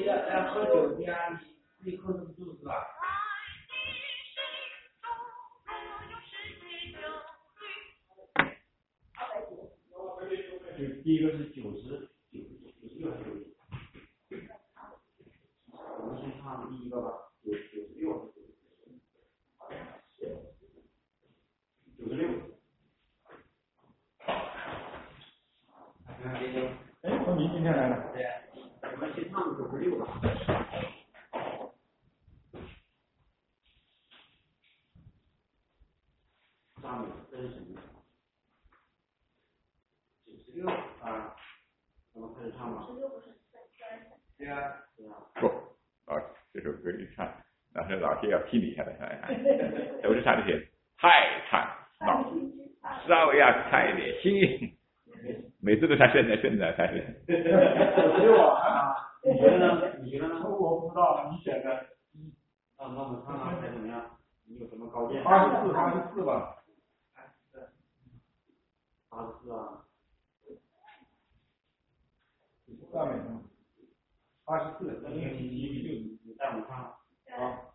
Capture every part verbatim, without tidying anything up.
要要喝酒的呀，你你控制不住是吧？就第一个是九十九九十六还是九十？我们先唱第一个吧，九九十六。九十六。 哎，昆明今天来了。 对，我们先唱九十六吧。上面这是什么？九十六啊，我们开始唱吧。对啊，对啊。 不，啊，这首歌一唱，那是老师要批你下来，看看，都是唱这些太唱闹，稍要开一点心，每次都唱现在现在开始。 九十六啊， 你觉得呢？你觉得呢？ 我不知道，你选的。 那那我们看看还怎么样？你有什么高见？ 八十四，八十四吧。 八十四啊。 赞美吗？八十四，那你你你你你带我们唱。 好。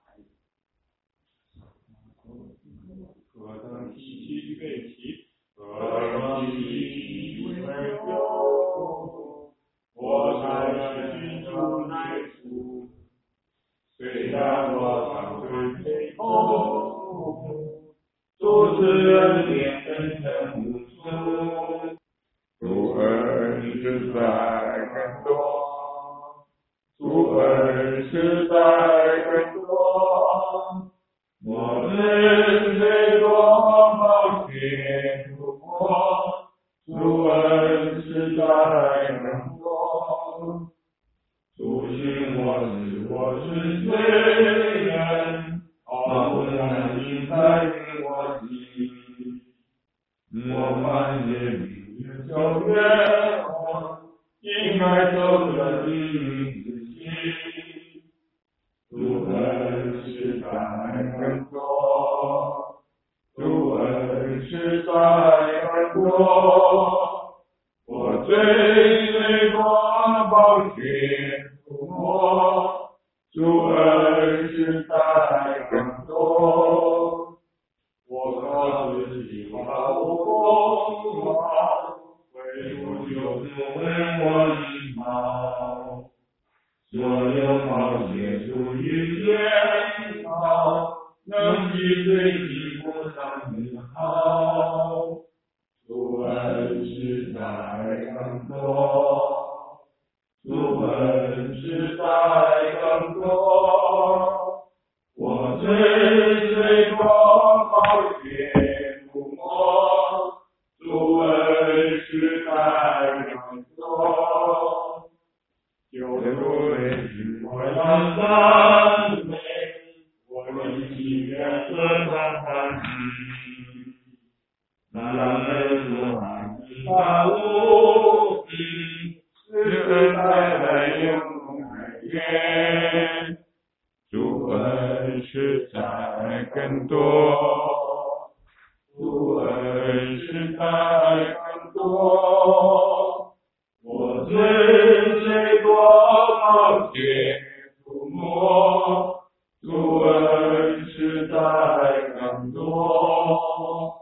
何等喜气悲喜，何等喜为忧，我在寻求乃处，虽然我常追背后，主是恩典真诚无私， 主恩是在更多， 主恩是在更多。我们最多冒险突破，主恩是在更多。主信我是我是罪人，毫不难明白于我心。我们也明就愿我应该走的日子心。主恩是在更多，主恩是在更多，我最最多宝血涂抹，主恩是在更多，我靠自己毫无功劳，唯独就是为我一毛。所有冒险属于天堂，能比最低不上更好。主恩是在更多，主恩是在更多，我最最多冒险涂抹，主恩是在更多。有为是我要赞美，我的心愿和他喜，让人如海大无比，是带来永海边。主恩是在更多，主恩是在更多，我最最多冒险涂抹，主恩是在更多。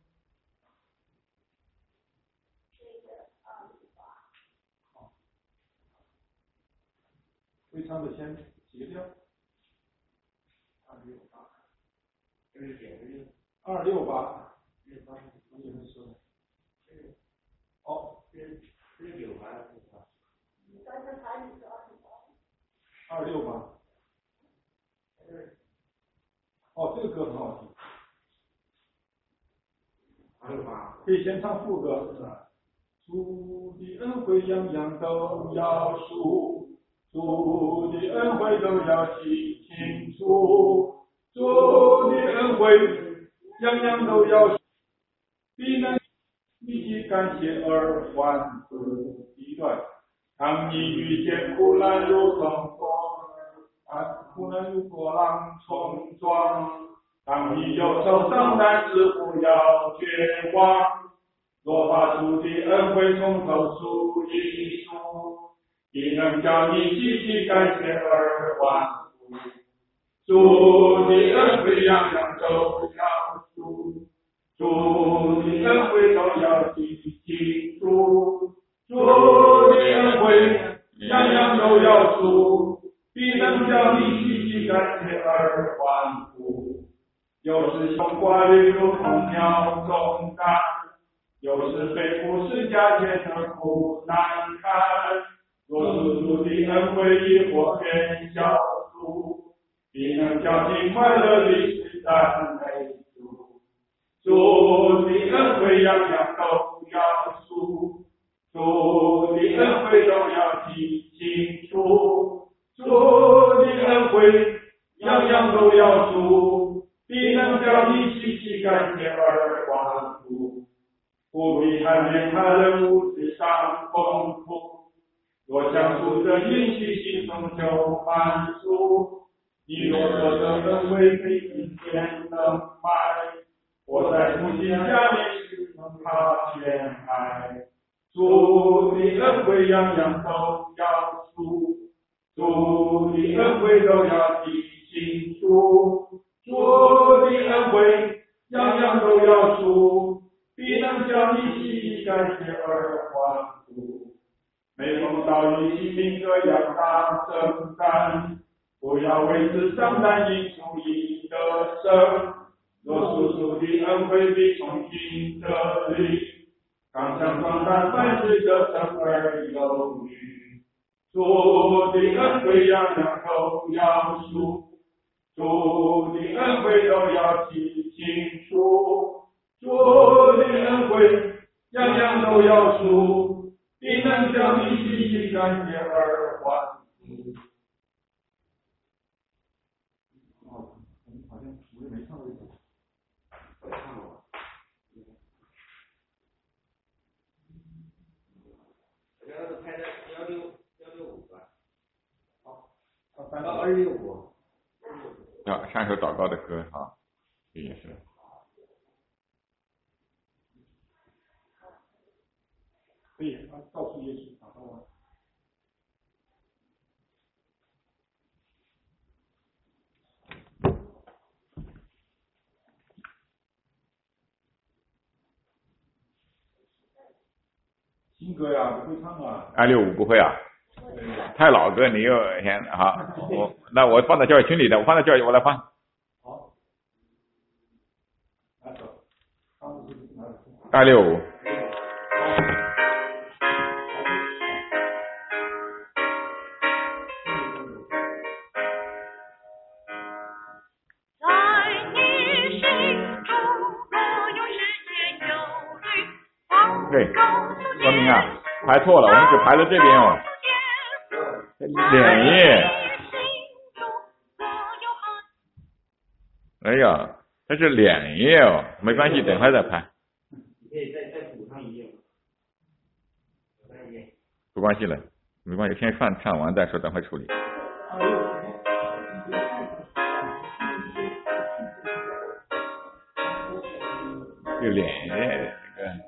会唱的先几个调？二六八，二六九，二六八，六八，你们说的。哦，六九八。二六八。哦，这个歌很好听。 二六八。 可以先唱副歌，是吧？主的恩惠样样都要数，主的恩惠都要记清楚，主的恩惠样样都要数，必能一起感谢而欢呼。第一段，当你遇见苦难如同风，啊，苦难如波浪冲撞，当你有受伤，但是不要绝望。若把主的恩惠从头数一数， 必能叫你细细感谢而欢呼。主的恩惠样样都要数，主的恩惠都要记清楚，主的恩惠样样都要数，必能叫你细细感谢而欢呼。有时胸怀里如同鸟重担，有时背负十架结的苦难堪。若是主的恩惠以火变小主，必能叫你快乐的是赞美主。主的恩惠样样都要数，主的恩惠都要记清楚，主的恩惠样样都要数，必能叫你细细感谢而欢呼。不必谈恋他人物质上丰富，若将主的应许心中就满足。你若得的恩惠非金钱能买，我在父亲家里是能他偏爱。主的恩惠样样都要数，主的恩惠都要记清楚，主的恩惠样样都要数，必能叫你细细感谢而欢呼。每逢遭遇心灵这样大征战，不要为此伤担，因主已得胜。若属主的恩惠必从心得力，刚强壮胆，凡事得胜而有余。主的恩惠样样都要数，主的恩惠都要记清楚，主的恩惠样样都要数，必能叫你细细感谢而欢呼。 哦，我们好像我也没唱过这首，我也唱过。我觉得是拍的幺六幺六五吧。好，好，拍到二六五。 啊，唱首祷告的歌啊，这也是。 可以，告诉耶稣祷告啊。新歌呀，不会唱啊。 二六五不会啊？太老歌，你又先好，我那我放在教育群里的，我放在教育我来放。 好，哪首？ 二六五。对，说明啊，排错了，我们只排了这边哦。脸页。哎呀，这是脸页哦，没关系，等会儿再排。 你可以再再补上一页。补上一页。 不关系了，没关系，先唱唱完再说，等会儿处理。这个脸页这个。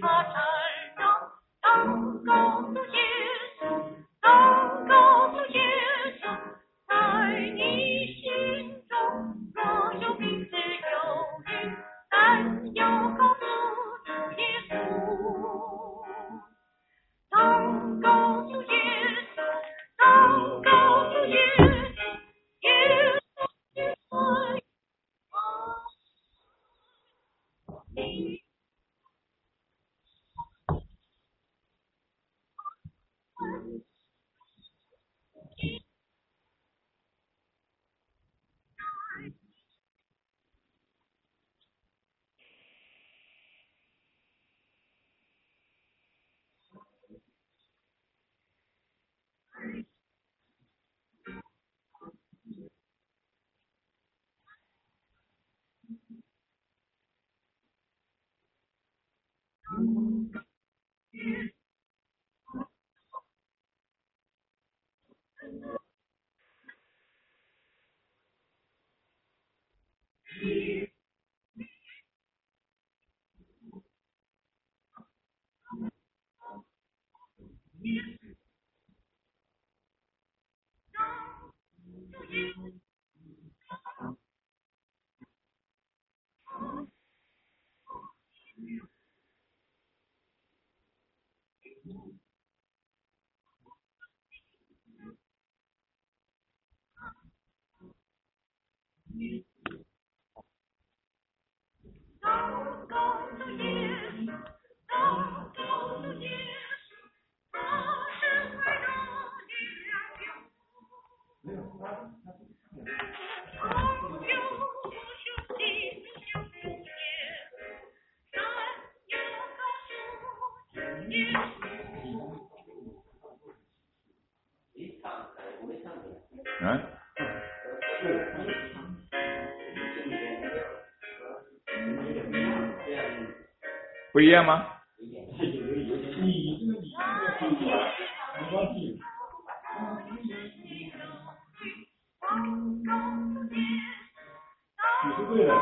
他成长，当告诉耶稣，当告诉耶稣，在你心中若有名字有灵，但要告诉主耶稣，当告诉耶稣，当告诉耶稣，耶稣是爱我。你当告诉耶稣，当告诉耶稣，他是快乐的良药。朋友不兄弟相助耶稣，但要告诉主耶稣。 嗯。不一样吗？ 你这个你这个听起来没关系。你是对的。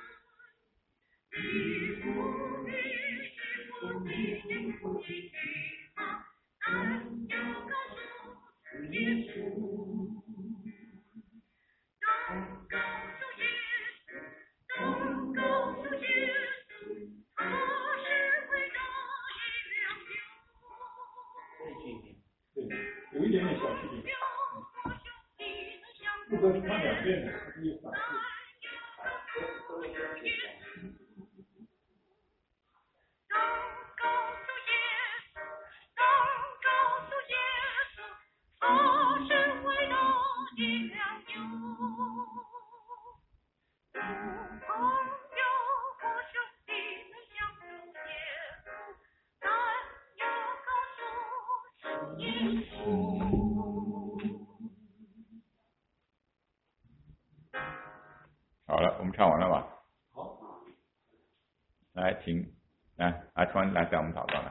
你不必，你不必。 一点点小区别。不可看两遍的，它是有反复。 好了，我们唱完了吧？ 好， 来，请来阿川来带我们祷告了。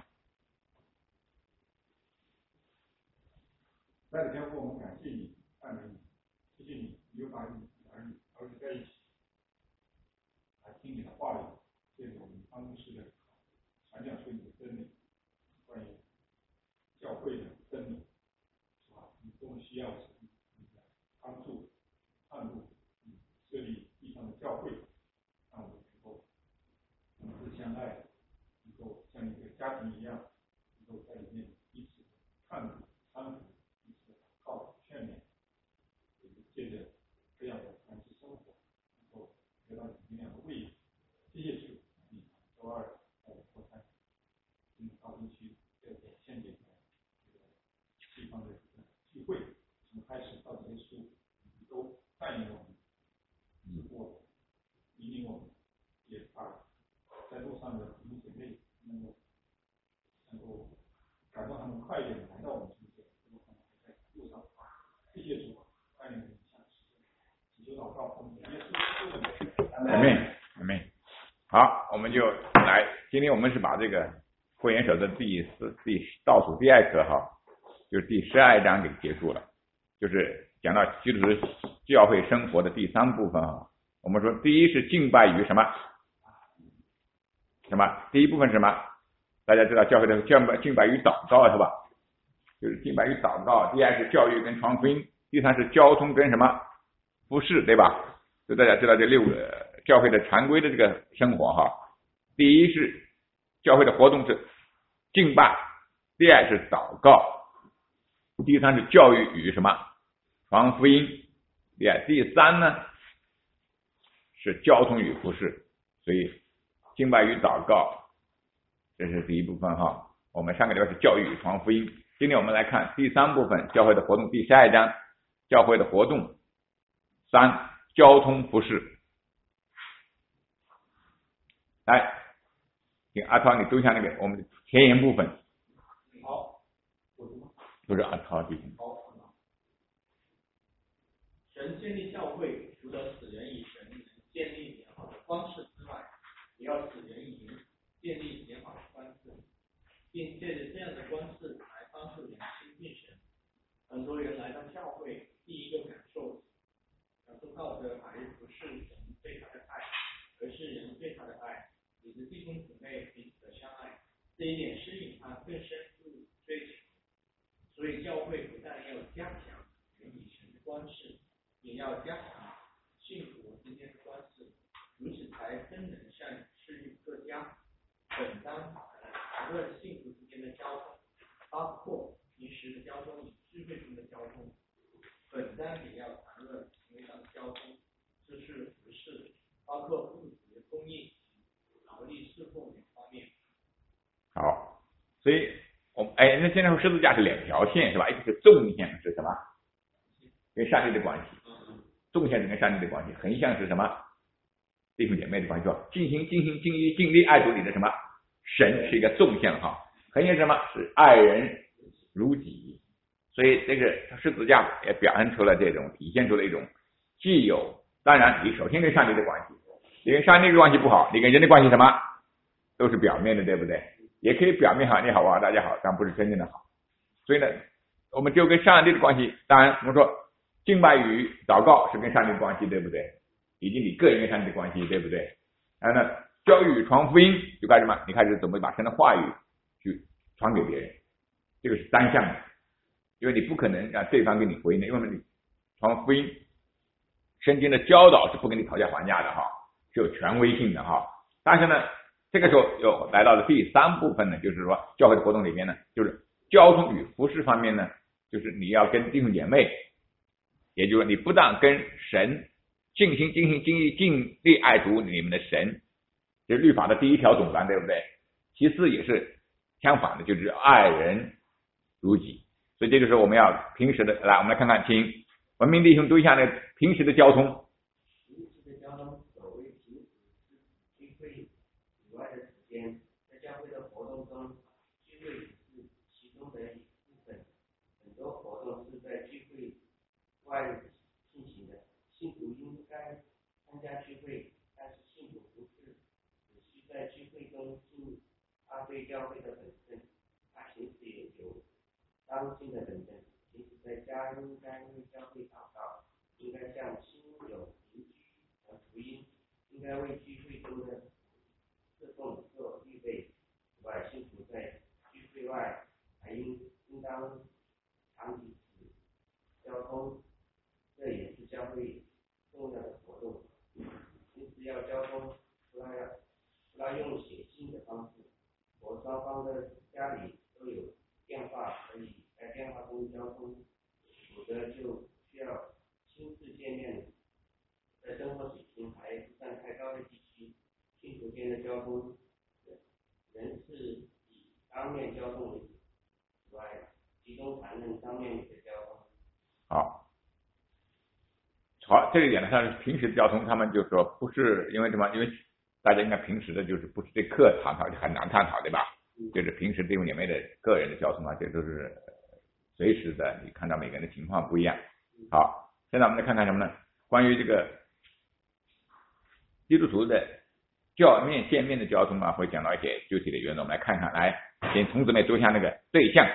在的天父，我们感谢你，赞美你，谢谢你，你又把你儿女儿子在一起，来听你的话语，借着我们方式的传讲出你的真理，关于教会的真理，是吧？你多么需要你的帮助、帮助，设立地上的教会，让我们能够彼此相爱，能够像一个家庭一样，能够在里面彼此看顾、搀扶。靠劝勉，借着这样的团体生活，能够得到营养的喂养。谢谢主，你周二在佛山，嗯，高新区这个献给这个地方的聚会，从开始到结束，都带领我们，指过我们，引领我们，也把在路上的弟兄姐妹能够能够感动他们快一点来到我们中间。路上，谢谢主，带领我们向祈求祷告，奉耶稣基督的名。 阿门，阿门。好，我们就来，今天我们是把这个会员手的第四、第倒数第二课哈，就是第十二章给结束了，就是讲到基督徒教会生活的第三部分哈。我们说，第一是敬拜于什么？什么？第一部分是什么？大家知道教会的敬拜敬拜于祷告是吧？就是敬拜与祷告，第二是教育跟传福音，第三是交通跟什么服侍，对吧？所以大家知道这六个教会的常规的这个生活哈。第一是教会的活动是敬拜，第二是祷告，第三是教育与什么传福音，第二第三呢是交通与服侍。所以敬拜与祷告这是第一部分哈。我们上个礼拜是教育与传福音。今天我们来看第三部分，教会的活动，第十二章，教会的活动。三，交通服饰。来，请阿超你读一下那个我们的前言部分。 好，我读吗？ 不是阿超弟兄。 好，神建立教会，除了使人与神能建立良好的方式之外，也要使人与人建立良好的关系，并借着这样的关系来帮助人亲近神。很多人来到教会，第一个感受，感受到的还不是神对他的爱，而是人对他的爱，以及弟兄姊妹彼此的相爱。这一点吸引他更深入追求。所以教会不但要加强人与神的关系，也要加强信徒之间的关系，如此才真能像适应各家，本当谈论信徒之间的交通，包括平时的交通与智慧中的交通。本章也要谈论行为上的交通，知识服饰，包括物质供应、劳力侍奉两方面。 好，所以我们哎，那现在说十字架是两条线是吧？一个是纵线是什么？跟上帝的关系，纵线是跟上帝的关系，横向是什么？弟兄姐妹的关系，说尽心尽心尽意尽力爱主你的什么？神是一个纵线哈，横线是什么？是爱人如己。所以这个十字架也表现出了这种，体现出了一种既有，当然你首先跟上帝的关系，你跟上帝的关系不好，你跟人的关系什么都是表面的，对不对？也可以表面好，你好啊，大家好，但不是真正的好。所以呢，我们就跟上帝的关系，当然我们说敬拜与祷告是跟上帝的关系，对不对？以及你个人跟上帝的关系，对不对？然后呢，教育与传福音就开始嘛，你开始怎么把神的话语去传给别人，这个是单向的。因为你不可能让对方跟你回应的，因为你传福音，圣经的教导是不跟你讨价还价的哈，是有权威性的哈。但是呢，这个时候又来到了第三部分呢，就是说教会的活动里面呢，就是交通与服饰方面呢， 就是你要跟弟兄姐妹，也就是说你不但跟神尽心尽心尽意尽力爱主你们的神，这是律法的第一条总纲，对不对？其次也是相反的，就是爱人如己。所以这就是我们要平时的，来我们来看看，请文明弟兄读一下那平时的交通。 平时的交通所谓平时是聚会以外的时间，在教会的活动中，聚会是其中的一部分。很多活动是在聚会外进行的，信徒应该参加聚会，但是信徒不是只需在聚会中尽他对教会的本分，他平时也有当尽的本分。平时在家应该为教会祷告，应该向亲友邻居传福音，应该为聚会中的侍奉做预备。此外，信徒在聚会外还应应当常彼此交通，这也是教会重要的活动。平时要交通，不要不要用写信的方式，我双方的家里都有电话可以在电话中交通，否则就需要亲自见面。在生活水平还不算太高的地区，信徒间的交通仍是以当面交通为主。此外，集中谈论当面的交通。 好，好，这一点呢，他是平时的交通，他们就说不是因为什么？因为大家应该平时的就是不是这课探讨就很难探讨，对吧？就是平时弟兄姐妹的个人的交通啊，这都是随时的，你看到每个人的情况不一样。好，现在我们来看看什么呢？关于这个基督徒的教面见面的交通啊，会讲到一些具体的原则，我们来看看。来，请童子妹读一下那个对象。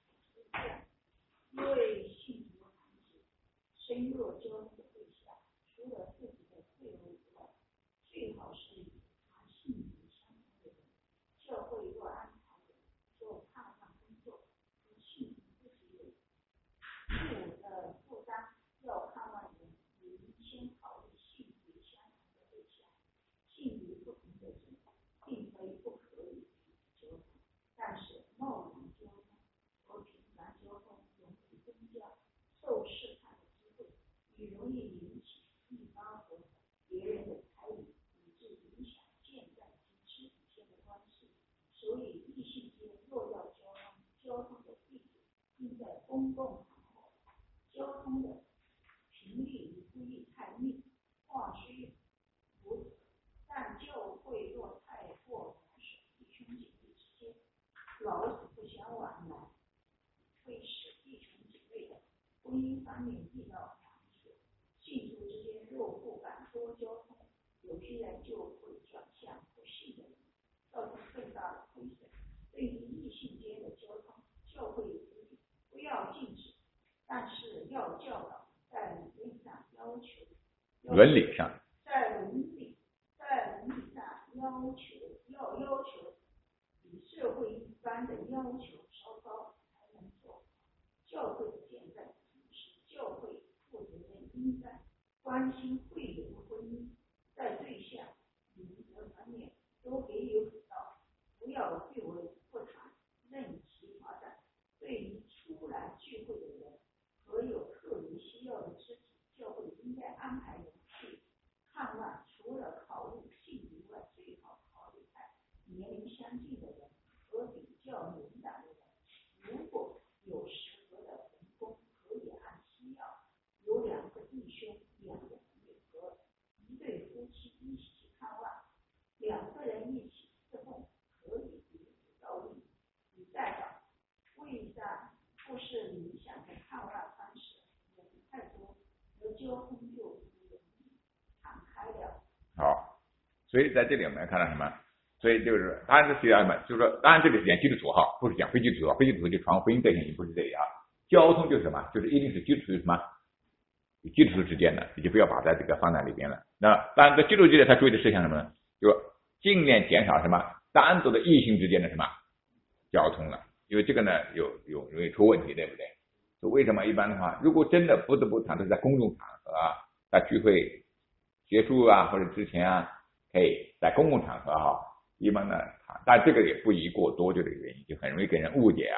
因为信徒团体深入交通的对象，除了自己的罪恶以外，最好是与他性质相同的人。教会若安排人做探望工作，和信徒不是人，父的负担要看望人，应先考虑性质相同的对象。性质不同的人，并非不可以交通，但是贸然交通和平常交通容易增加受试探的机会，也容易引起一方和别人的猜疑，以致影响现在及肢体间的关系。所以异性间若要交通，交通的地点应在公共场合，交通的频率也不宜太密，话虽如此，但教会若太过保守弟兄姐妹之间，老死不相往来，会使弟兄姐妹的婚姻方面遇到难处。信徒之间若不敢多交通，有些人就会转向不信的人，造成更大的亏损。对于异性间的交通，教会有规定，不要禁止，但是要教导，在理论上要求， 伦理上， 在伦理，在伦理上要求要要求比社会一般的要求稍高才能做。教会的健在的同时，教会负责人应该关心会友的婚姻，在对象、原则方面都给予辅导，不要避而不谈，任其发展。对于初来聚会的人和有特别需要的肢体，教会应该安排人去看望，除了考虑性别外，最好考虑看年龄相近的人和比较年长的人。如果有适合的人工，可以按需要，有两个弟兄、两个朋友和一对夫妻一起去看望，两个人一起侍奉，可以彼此照应，以代表会上不是理想的看望方式，人太多，而交通就不容易敞开了。 好，所以在这里我们看到什么？所以就是当然是需要什么？就是说，当然这里是讲基督徒哈，不是讲非基督徒，非基督徒就传福音这些也不是这里啊。交通就是什么？就是一定是基督徒什么？与基督徒之间的，你就不要把在这个放在里边了。那当然，在基督徒之间，他注意的事项什么呢？就尽量减少什么单独的异性之间的什么交通了，因为这个呢有有容易出问题，对不对？所以为什么一般的话，如果真的不得不谈，都是在公众场合啊，在聚会结束啊或者之前啊，可以在公共场合哈、啊，一般呢谈，但这个也不宜过多，就这个原因，就很容易给人误解啊。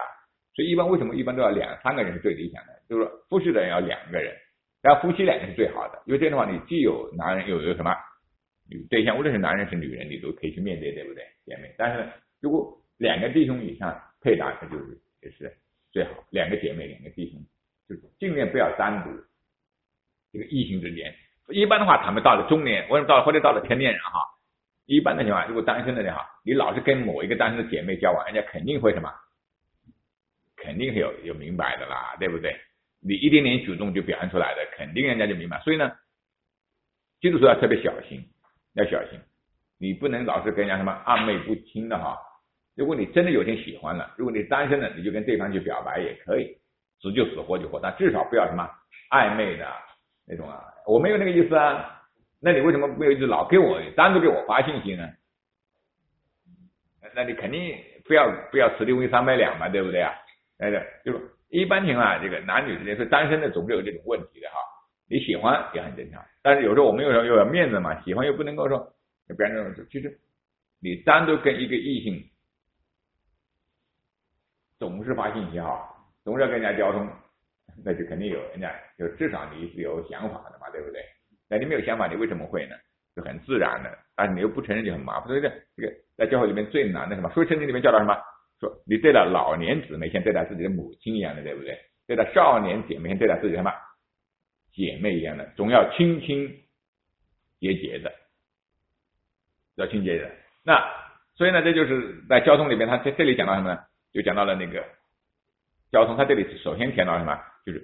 所以一般为什么一般都要两三个人是最理想的，就是说服侍的人要两个人，然后夫妻两个是最好的，因为这样的话你既有男人又有什么对象，无论是男人是女人，你都可以去面对，对不对，姐妹？但是呢，如果两个弟兄以上配搭，那就是也是最好，两个姐妹，两个弟兄，就是尽量不要单独这个异性之间。一般的话，他们到了中年，或者到了或者到了成年人哈，一般的情况，如果单身的人哈，你老是跟某一个单身的姐妹交往，人家肯定会什么？肯定是有有明白的啦，对不对？你一点点主动就表现出来的，肯定人家就明白。所以呢，基督徒要特别小心，要小心，你不能老是跟人家什么暧昧不清的哈。如果你真的有点喜欢了，如果你单身了，你就跟对方去表白也可以，死就死，活就活，但至少不要什么暧昧的那种啊。我没有那个意思啊，那你为什么没有一直老给我单独给我发信息呢？那你肯定不要不要此地无银三百两嘛，对不对啊？那个就是一般情况，这个男女之间是单身的总是有这种问题的哈。你喜欢也很正常，但是有时候我们有时候又有面子嘛，喜欢又不能够说别人说，其实你单独跟一个异性总是发信息哈，总是要跟人家交通，那就肯定有人家就至少你是有想法的嘛，对不对？那你没有想法，你为什么会呢？就很自然的，但是你又不承认就很麻烦。所以这这个在教会里面最难的什么？所以圣经里面教导什么？说你对待老年姊妹像对待自己的母亲一样的，对不对？对待少年姐妹像对待自己什么姐妹一样的，总要清清节节的，要清节的。那所以呢，这就是在交通里面，他在这里讲到什么呢？就讲到了那个交通，他这里首先提到什么？就是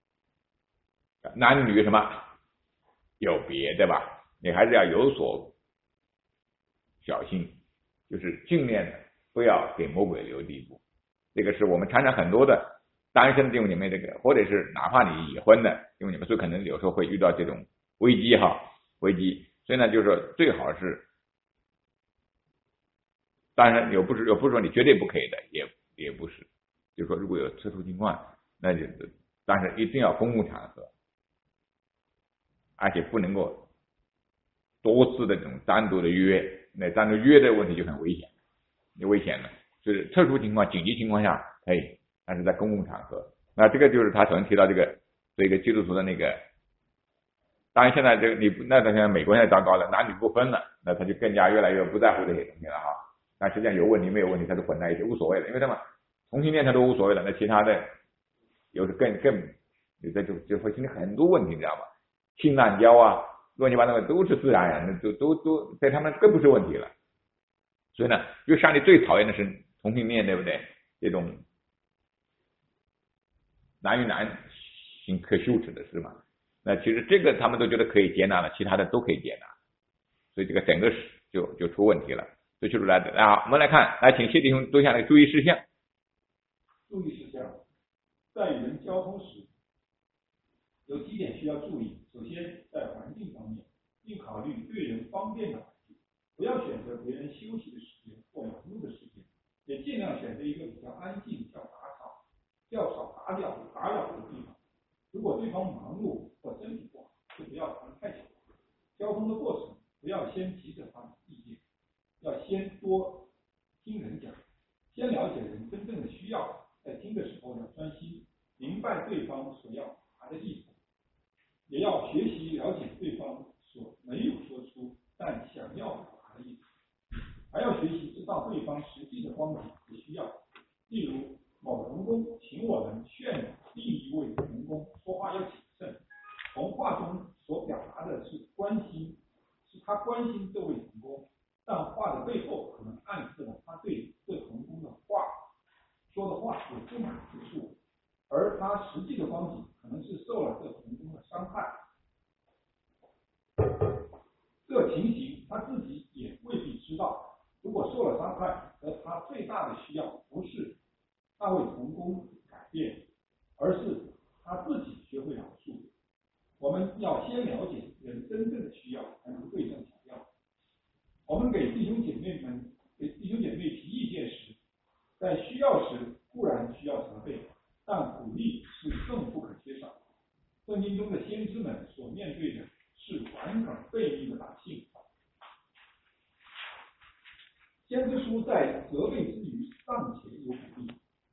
男女什么有别，对吧？你还是要有所小心，就是尽量不要给魔鬼留地步。这个是我们常常很多的单身的弟兄姐妹，这个或者是哪怕你已婚的弟兄姐妹，所以可能有时候会遇到这种危机哈，危机。所以呢，就是说最好是，当然有不是有不是说你绝对不可以的，也也不是，就是说如果有特殊情况，那就但是一定要公共场合，而且不能够多次的这种单独的约，那单独约的问题就很危险，就危险了。就是特殊情况、紧急情况下可以，但是在公共场合，那这个就是他首先提到这个这个基督徒的那个。当然，现在这个你那现在美国现在糟糕了，男女不分了，那他就更加越来越不在乎这些东西了哈。但实际上有问题没有问题，他都混在一起，无所谓了，因为他们同性恋他都无所谓了，那其他的有的更更，这就就会形成很多问题，你知道吗？性滥交啊，乱七八糟的都是自然而然的，都都都对他们更不是问题了。所以呢，因为上帝最讨厌的是同性恋，对不对？这种男与男行可羞耻的事嘛。那其实这个他们都觉得可以接纳了，其他的都可以接纳，所以这个整个就就出问题了。所以就是来的啊，我们来看，来请谢弟兄读一下那个注意事项。 注意事项，在与人交通时，有几点需要注意。首先，在环境方面，应考虑对人方便的环境，不要选择别人休息的时间或忙碌的时间，也尽量选择一个比较安静、较打扫、较少打扰打扰的地方。如果对方忙碌或身体不好，就不要谈太久。交通的过程不要先急着发表意见，要先多听人讲，先了解人真正的需要，在听的时候要专心，明白对方所要表达的意思，也要学习了解对方所没有说出但想要表达的意思，还要学习知道对方实际的光景和需要。例如，某同工请我们劝另一位同工说话要谨慎，从话中所表达的是关心，是他关心这位同工，但话的背后可能暗示了他对这同工的话说的话有不满之处，而他实际的光景可能是受了这同工的伤害。这情形他自己也未必知道。如果受了伤害，而他最大的需要不是那位同工改变，而是他自己学会饶恕。我们要先了解人真正的需要，才能对症下药。我们给弟兄姐妹们给弟兄姐妹提意见时，在需要时固然需要责备，但鼓励是更不可缺少。圣经中的先知们所面对的是顽梗悖逆的百姓。先知书在责备之余尚且有鼓励，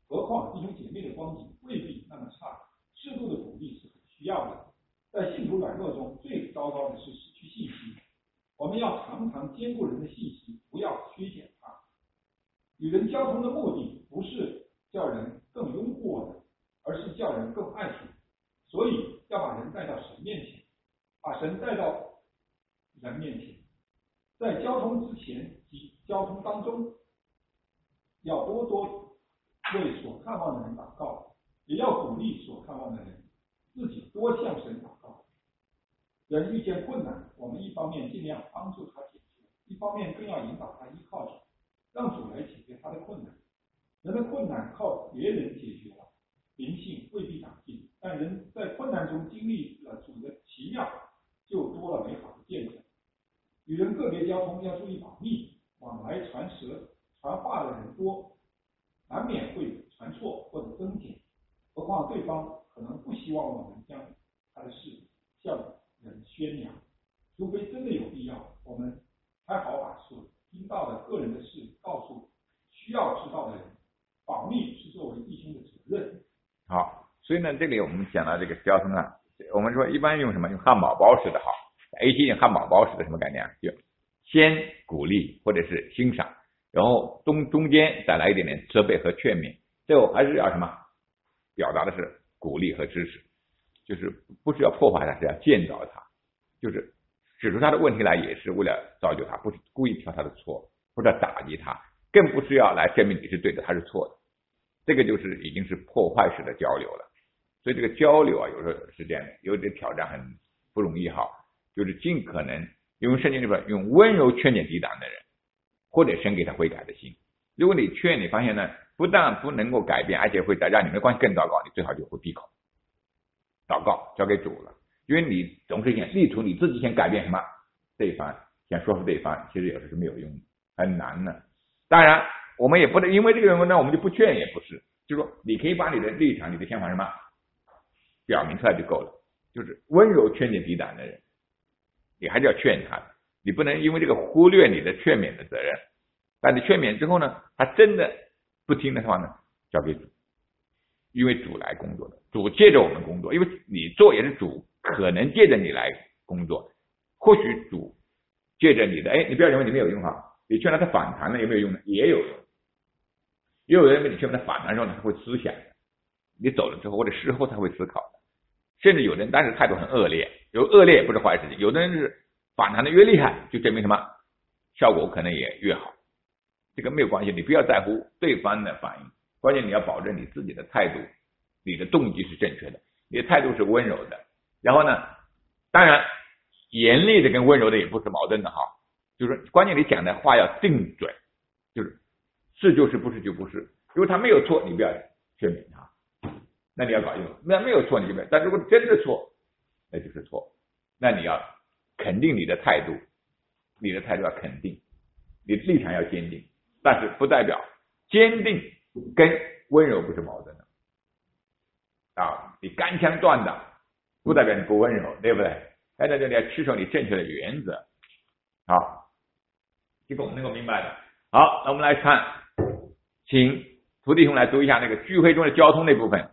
何况弟兄姐妹的光景未必那么差，适度的鼓励是很需要的。在信徒软弱中，最糟糕的是失去信心。我们要常常兼顾人的信心，不要削减它。与人交通的目的不是叫人更拥护我们，而是叫人更爱主。所以要把人带到神面前，把神带到人面前。在交通之前及交通当中，要多多为所看望的人祷告，也要鼓励所看望的人自己多向神祷告。人遇见困难，我们一方面尽量帮助他解决，一方面更要引导他依靠主，让主来解决他的困难。人的困难靠别人解决了，灵性未必长进，但人在困难中经历了主的奇妙，就多了美好的见证。与人个别交通要注意保密，往来传舌传话的人多，难免会传错或者增减，何况对方可能不希望我们将他的事向人宣扬，除非真的有必要，我们才好把所听到的个人的事告诉需要知道的人。保密是作为弟兄的责任。 好，所以呢，这里我们讲到这个交通啊，我们说一般用什么？用汉堡包式的好。A 七 用汉堡包式的什么概念？就先鼓励或者是欣赏，然后中中间再来一点点责备和劝勉，最后还是要什么？表达的是鼓励和支持，就是不是要破坏他，是要建造他，就是指出他的问题来，也是为了造就他，不是故意挑他的错，或者打击他，更不是要来证明你是对的，他是错的。这个就是已经是破坏式的交流了。所以这个交流啊，有时候是这样的，有点挑战，很不容易哈。就是尽可能用圣经里边用温柔劝解抵挡的人，或者神给他悔改的心。如果你劝，你发现呢，不但不能够改变，而且会让你们的关系更糟糕，你最好就会闭口，祷告交给主了。因为你总是想力图你自己先改变什么对方，想说服对方，其实有时是没有用的，很难的。当然我们也不能因为这个人呢，我们就不劝，也不是，就是说你可以把你的立场、你的想法什么表明出来就够了。就是温柔劝解抵挡的人，你还是要劝他的，你不能因为这个忽略你的劝勉的责任。但你劝勉之后呢，他真的不听的话呢，交给主，因为主来工作的，主借着我们工作，因为你做也是主可能借着你来工作。或许主借着你的，哎，你不要认为你没有用哈，你劝他他反弹了有没有用呢？也有用。也有人被你劝他反弹的时候呢，他会思想的，你走了之后或者事后他会思考的。甚至有的人当时态度很恶劣，有恶劣也不是坏事情，有的人是反弹的越厉害，就证明什么效果可能也越好。这个没有关系，你不要在乎对方的反应，关键你要保证你自己的态度，你的动机是正确的，你的态度是温柔的。然后呢，当然严厉的跟温柔的也不是矛盾的哈，就是关键你讲的话要定准，就是是就是，不是就不是。如果他没有错，你不要劝勉他，那你要搞清楚，那没有错你就不要。但如果真的错，那就是错，那你要肯定你的态度，你的态度要肯定，你的立场要坚定，但是不代表坚定跟温柔不是矛盾的啊。你干枪断的不代表你不温柔，对不对？哎，那就你要持守你正确的原则。好，这个我们能够明白的。好，那我们来看，请徒弟兄来读一下那个聚会中的交通那部分。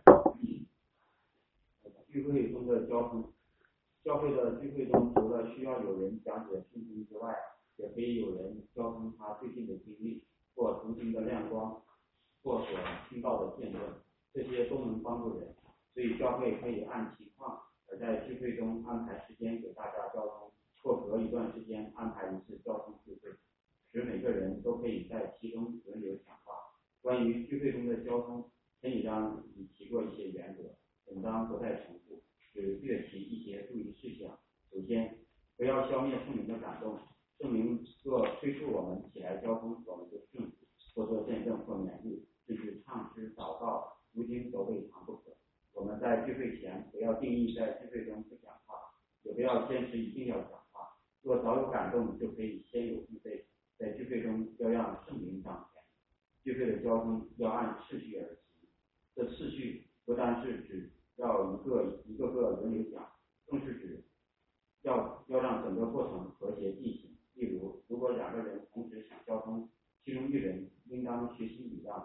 聚会中的交通，教会的聚会中，除了需要有人讲解圣经之外，也可以有人交通他最近的经历，或途经的亮光，或所听到的见证，这些都能帮助人。所以教会可以按情况而在聚会中安排时间给大家交通，或隔一段时间安排一次交通聚会，使每个人都可以在其中轮流讲话。关于聚会中的交通，前几章已提过一些原则，本章不再重复，只略提一些注意事项。首先，不要消灭圣灵的感动，圣灵若催促我们起来交通，我们就顺服，或做见证或勉励，甚至唱诗祷告，如今都未尝不可。我们在聚会前不要定义在聚会中不讲话，也不要坚持一定要讲话。若早有感动，就可以先有预备。在聚会中要让圣灵掌权，聚会的交通要按次序而行。这次序不单是指要一个一个个轮流讲，更是指要要让整个过程和谐进行。例如，如果两个人同时想交通，其中一人应当学习礼让，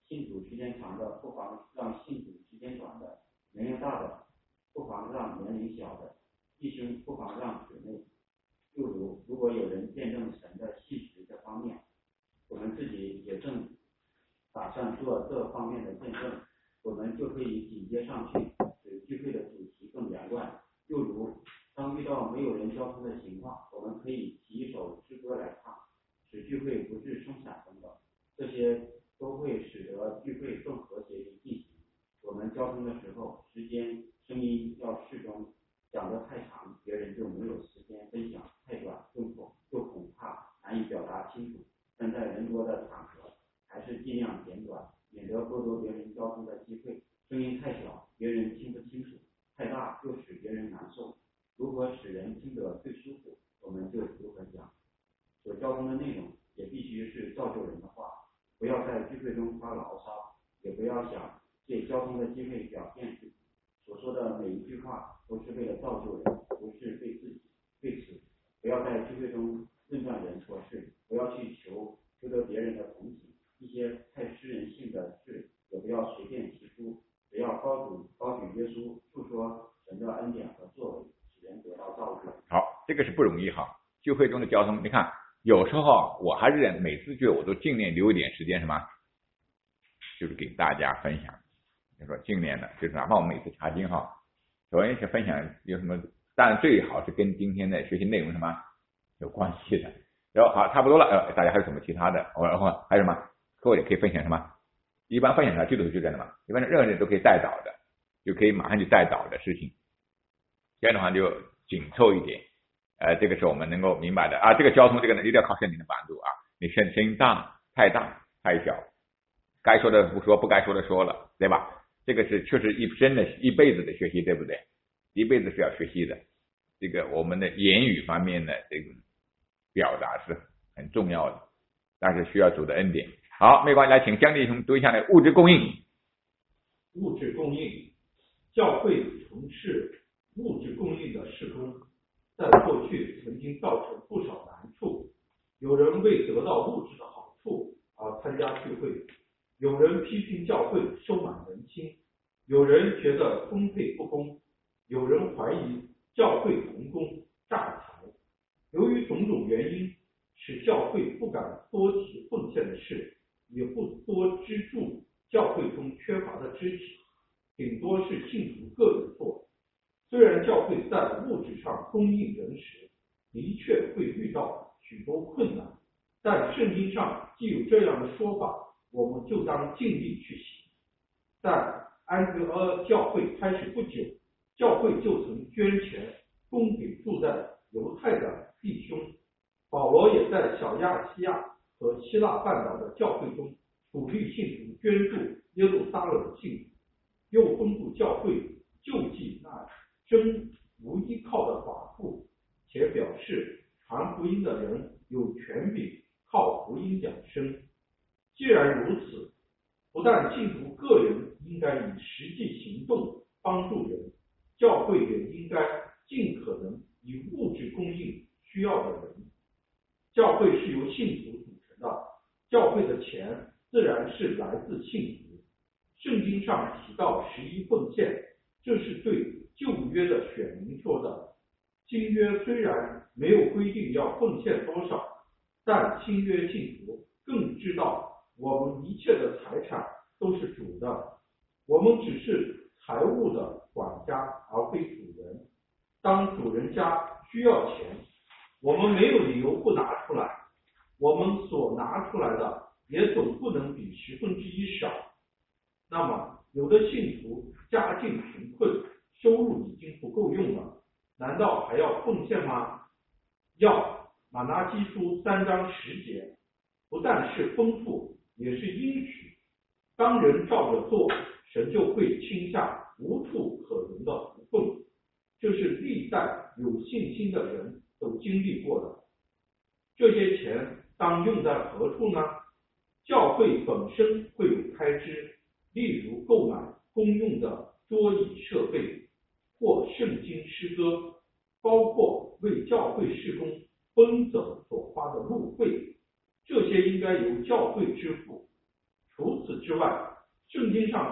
信主时间长的不妨让信主时间短的，年龄大的不妨让年龄小的，弟兄不妨让姊妹。又如，如果有人见证神的信实这方面，我们自己也正打算做这方面的见证，我们就可以紧接上去，使聚会的主题更连贯。又如，当遇到没有人交通的情况，我们可以起一首诗歌来唱，使聚会不致松散等等，这些都会使得聚会更和谐地进行。我们交通的时候，时间声音要适中，讲得太长，别人就没有时间分享；太短，又恐又恐怕难以表达清楚。但在人多的场合，还是尽量简短，免得剥夺别人交通的机会。声音太小，别人听不清楚；太大，又使别人难受。如何使人听得最舒服，我们就如何讲。所交通的内容也必须是造就人的话，不要在聚会中发牢骚，也不要想借交通的机会表现自己。所说的每一句话都是为了造就人，不是为自己。为此，不要在聚会中论断人错事，不要去求求得别人的同情，一些太私人性的事也不要随便提出，只要高举高举耶稣，述说神的恩典和作为，使人得到造就。 好，这个是不容易哈。聚会中的交通，你看有时候我还是每次聚我都尽量留一点时间什么，就是给大家分享。就说尽量的，就是哪怕我们每次查经哈，首先去分享有什么，当然最好是跟今天的学习内容什么有关系的。然后好，差不多了，呃，大家还有什么其他的？然后还有什么？各位也可以分享什么？一般分享啥最多就这样的嘛，一般任何人都可以带导的，就可以马上去带导的事情。这样的话就紧凑一点，呃，这个是我们能够明白的啊。这个交通这个呢，一定要靠圣灵的帮助啊。你声声音大太大太小，该说的不说，不该说的说了，对吧？这个是确实一生的一辈子的学习，对不对？一辈子是要学习的。这个我们的言语方面的这个表达是很重要的，但是需要主的恩典。好，没关系，来请江弟兄读一下呢物质供应。 物质供应，教会从事物质供应的事工，在过去曾经造成不少难处。有人为得到物质的好处而参加聚会，有人批评教会收买人心，有人觉得分配不公，有人怀疑教会同工诈财。由于种种原因，使教会不敢多提奉献的事，也不多资助教会中缺乏的肢体，顶多是信徒个人做。虽然教会在物质上供应人时，的确会遇到许多困难，但圣经上既有这样的说法，我们就当尽力去行。在安哥阿教会开始不久，教会就曾捐钱供给住在犹太的弟兄。保罗也在小亚细亚和希腊半岛的教会中鼓励信徒捐助耶路撒冷的信徒，又吩咐教会救济那真无依靠的寡妇，且表示传福音的人有权柄靠福音讲生。既然如此，不但信徒个人应该以实际行动帮助人，教会也应该尽可能以物质供应需要的人。教会是由信徒组成的，教会的钱自然是来自信徒。圣经上提到十一奉献，这是对旧约的选民说的。新约虽然没有规定要奉献多少，但新约信徒更知道我们一切的财产都是主的，我们只是财务的管家而非主人。当主人家需要钱，我们没有理由不拿出来，我们所拿出来的也总不能比十分之一少。那么有的信徒家境贫困，收入已经不够用了，难道还要奉献吗？要。马拉基书三章十节，不但是丰富，也是应许。当人照着做，神就会倾下无处可容的福分，这是历代有信心的人都经历过的。这些钱当用在何处呢？教会本身会有开支，例如购买公用的桌椅设备或圣经诗歌，包括为教会事工奔走所花的路费，这些应该由教会支付。除此之外，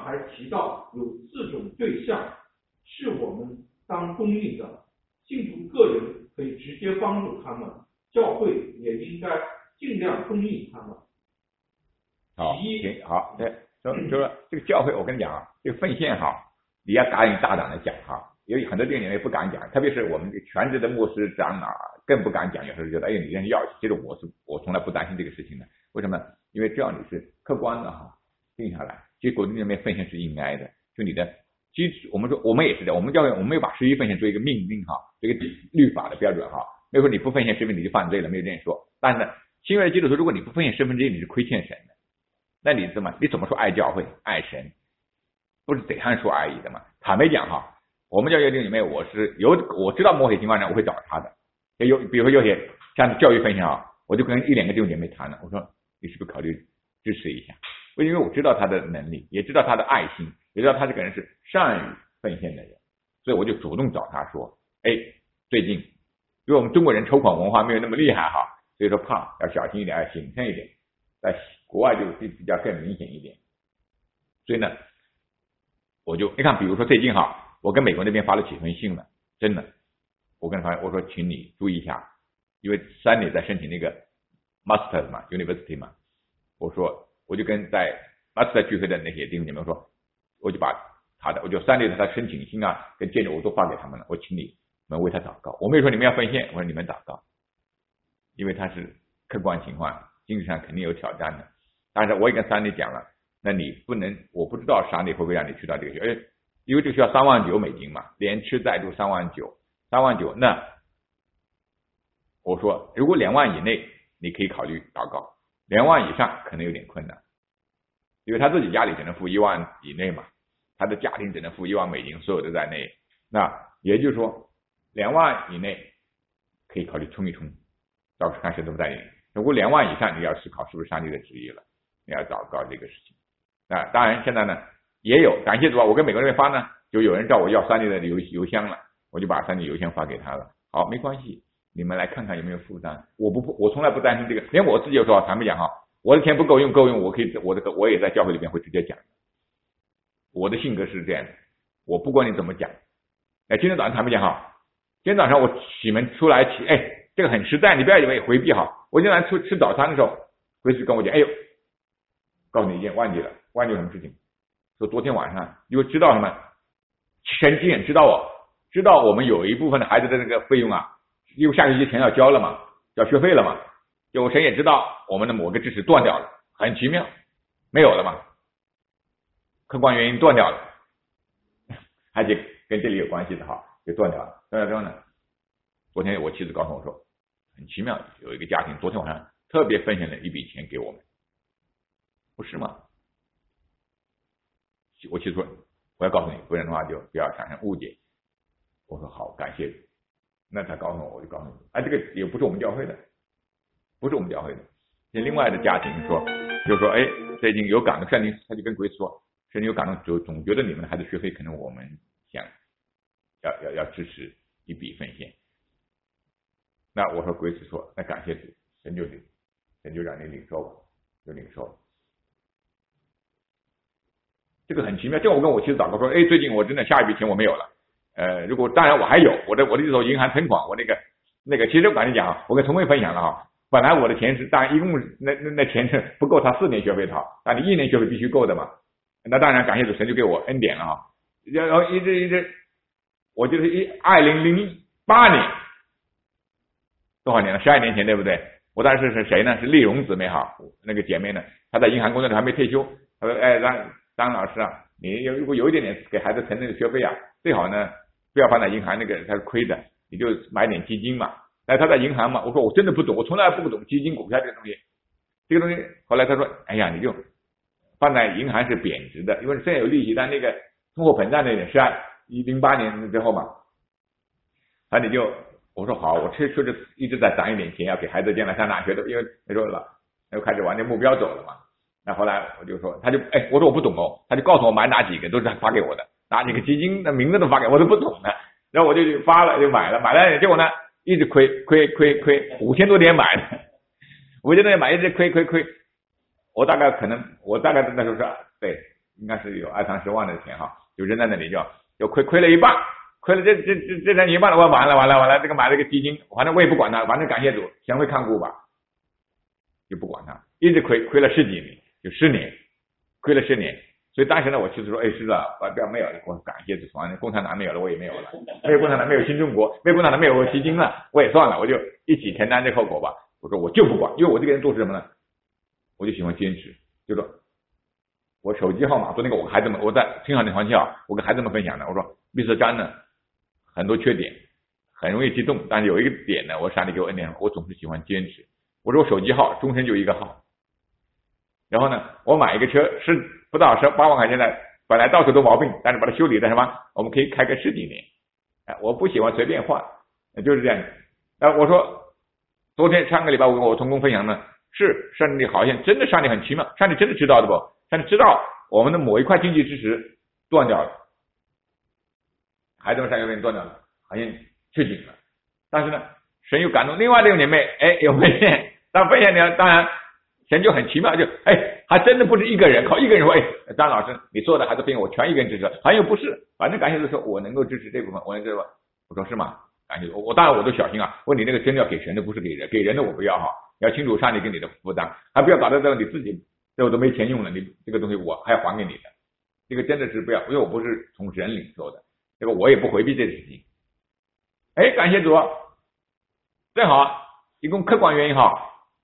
还提到有四种对象是我们当供应的，信徒个人可以直接帮助他们，教会也应该尽量供应他们。 好，行，好，对，就就说这个教会，我跟你讲啊，这个奉献哈，你要敢于大胆的讲哈，因为很多弟兄也不敢讲，特别是我们全职的牧师长老更不敢讲，有时候觉得哎，你这要，其实我是我从来不担心这个事情的，为什么？因为只要你是客观的哈，定下来，其实国内那边奉献是应该的，就你的基础，我们说我们也是的，我们教会我们没有把十一奉献做一个命令哈，这个律法的标准哈，没有说你不奉献十分之一你就犯罪了，没有这样说，但是呢，新约的基督徒，如果你不奉献十分之一，你是亏欠神的。那你怎么你怎么说爱教会爱神，不是嘴上说而已的嘛？坦白讲哈，我们教育里面我是有我知道某些情况下我会找他的，有比如说有些像教育分享啊，我就跟一两个弟兄姐妹谈了，我说你是不是考虑支持一下？因为我知道他的能力，也知道他的爱心，也知道他这个人是善于奉献的人，所以我就主动找他说，哎，最近因为我们中国人筹款文化没有那么厉害哈，所以说怕要小心一点，要谨慎一点。在国外就比较更明显一点，所以呢，我就你看，比如说最近哈，我跟美国那边发了几封信了，真的，我跟他我说，请你注意一下，因为三里在申请那个 master 嘛 ，university 嘛，我说我就跟在 master 聚会的那些弟兄姐妹说，我就把他的，我就三里的他申请信啊跟建议我都发给他们了，我请你们为他祷告，我没有说你们要奉献，我说你们祷告，因为他是客观情况。经济上肯定有挑战的，但是我也跟三里讲了，那你不能，我不知道三里会不会让你去到这个学校，因为这个学校三万九美金嘛，连吃带住三万九，三万九，那我说如果两万以内你可以考虑祷告，两万以上可能有点困难，因为他自己家里只能付一万以内嘛，他的家庭只能付一万美金，所有的在内，那也就是说两万以内可以考虑冲一冲，到时看神都不在你。如果两万以上，你要思考是不是上帝的旨意了，你要祷告这个事情。那当然现在呢也有，感谢主啊，我跟美国那边发呢，就有人找我要三里的邮邮箱了，我就把三里邮箱发给他了。好，没关系，你们来看看有没有负担。我不，我从来不担心这个，连我自己有时候坦白讲哈，我的钱不够用，够用，我可以，我这个我也在教会里面会直接讲。我的性格是这样的，我不管你怎么讲。哎，今天早上坦白讲哈，今天早上我起门出来起，哎。这个很实在，你不要以为回避哈。我今天出吃早餐的时候，回去跟我讲，哎呦，告诉你一件，忘记了，忘记什么事情？说昨天晚上，因为知道什么，神经知道我，知道我们有一部分的孩子的那个费用啊，因为下学期钱要交了嘛，交学费了嘛，有神也知道我们的某个支持断掉了，很奇妙，没有了嘛，客观原因断掉了，而且跟这里有关系的哈，就断掉了，断掉之后呢，昨天我妻子告诉我说。很奇妙，有一个家庭昨天晚上特别分享了一笔钱给我们，不是吗？我妻子说我要告诉你，不然的话就不要产生误解。我说好，感谢。那他告诉我，我就告诉你，哎，这个也不是我们教会的，不是我们教会的。另外的家庭说，就说哎，最近有感动，圣灵他就跟鬼子说，圣灵有感动，就总觉得你们的孩子学费可能我们想要要要支持一笔奉献。那我说鬼子说，那感谢主，神就领，神就让你领受吧，就领受。这个很奇妙，这我跟我妻子祷告说，哎，最近我真的下一笔钱我没有了，呃，如果当然我还有，我的我的这时候银行存款，我那个那个，其实我跟你讲啊，我跟陈慧分享了哈，本来我的钱是，当然一共那那那钱是不够他四年学费的哈，但你一年学费必须够的嘛，那当然感谢主，神就给我恩典了哈，然后一直一直，我就是一二零零八年。多少年了？十二年前，对不对？我当时是谁呢？是丽蓉姊妹哈，那个姐妹呢，她在银行工作的还没退休。她说：“哎，张张老师啊，你如果有一点点给孩子存那个学费啊，最好呢不要放在银行那个，它是亏的，你就买点基金嘛。”哎，他在银行嘛，我说我真的不懂，我从来不懂基金股票这个东西。这个东西后来他说：“哎呀，你就放在银行是贬值的，因为虽然有利息，但那个通货膨胀那点是啊，一零八年之后嘛，啊你就。”我说好，我确确实一直在攒一点钱，要给孩子将来上大学的，因为那时候了，又开始往那目标走了嘛。那后来我就说，他就哎，我说我不懂哦，他就告诉我买哪几个，都是他发给我的，哪几个基金的名字都发给我，我都不懂的。然后我就发了，就买了，买了，结果呢一直亏亏亏亏，五千多点买的，五千多点买一直亏亏亏。我大概可能，我大概那时候是对应该是有二三十万的钱哈，就扔在那里就就亏亏了一半，亏了这这这这挣一半了，我完了完了完了，这个买了个基金，反正我也不管它，反正感谢主，贤惠看顾吧，就不管它，一直亏亏了十几年，就十年，亏了十年。所以当时呢，我妻子说：“哎，是的，不要没有了。”我感谢主，反正共产党没有了，我也没有了，没有共产党，没有新中国，没有共产党，没有基金了，我也算了，我就一起承担这后果吧。我说我就不管，因为我这个人做是什么呢？我就喜欢坚持，就说我手机号码说那个我孩子们，我在青少年团校，我跟孩子们分享的，我说密斯詹呢很多缺点，很容易激动，但是有一个点呢，我上帝给我恩典，我总是喜欢坚持。我说我手机号终身就一个号，然后呢，我买一个车是不到十八万块钱的，本来到处都毛病，但是把它修理的什么，我们可以开个十几年。哎，我不喜欢随便换，就是这样。啊，我说昨天上个礼拜我跟我同工分享呢，是上帝好像真的上帝很奇妙，上帝真的知道的不？上帝知道我们的某一块经济支持断掉了，孩子们上学费断掉了，好像吃紧了。但是呢，神又感动另外六年妹，哎，有分现，但分现呢，当然神就很奇妙，就哎，还真的不是一个人，靠一个人说，哎，张老师你做的孩子分现我全一个人支持，好像不是，反正感谢主说我能够支持这部分，我能支持。我说是吗？感谢我，我当然我都小心啊，问你那个真的要给神的，不是给人，给人的我不要哈，要清楚上帝给你的负担，还不要搞到这你自己这我都没钱用了，你这个东西我还要还给你的，这个真的是不要，因为我不是从人领受的，这个我也不回避这个事情。哎，感谢主，正好一共客观原因哈，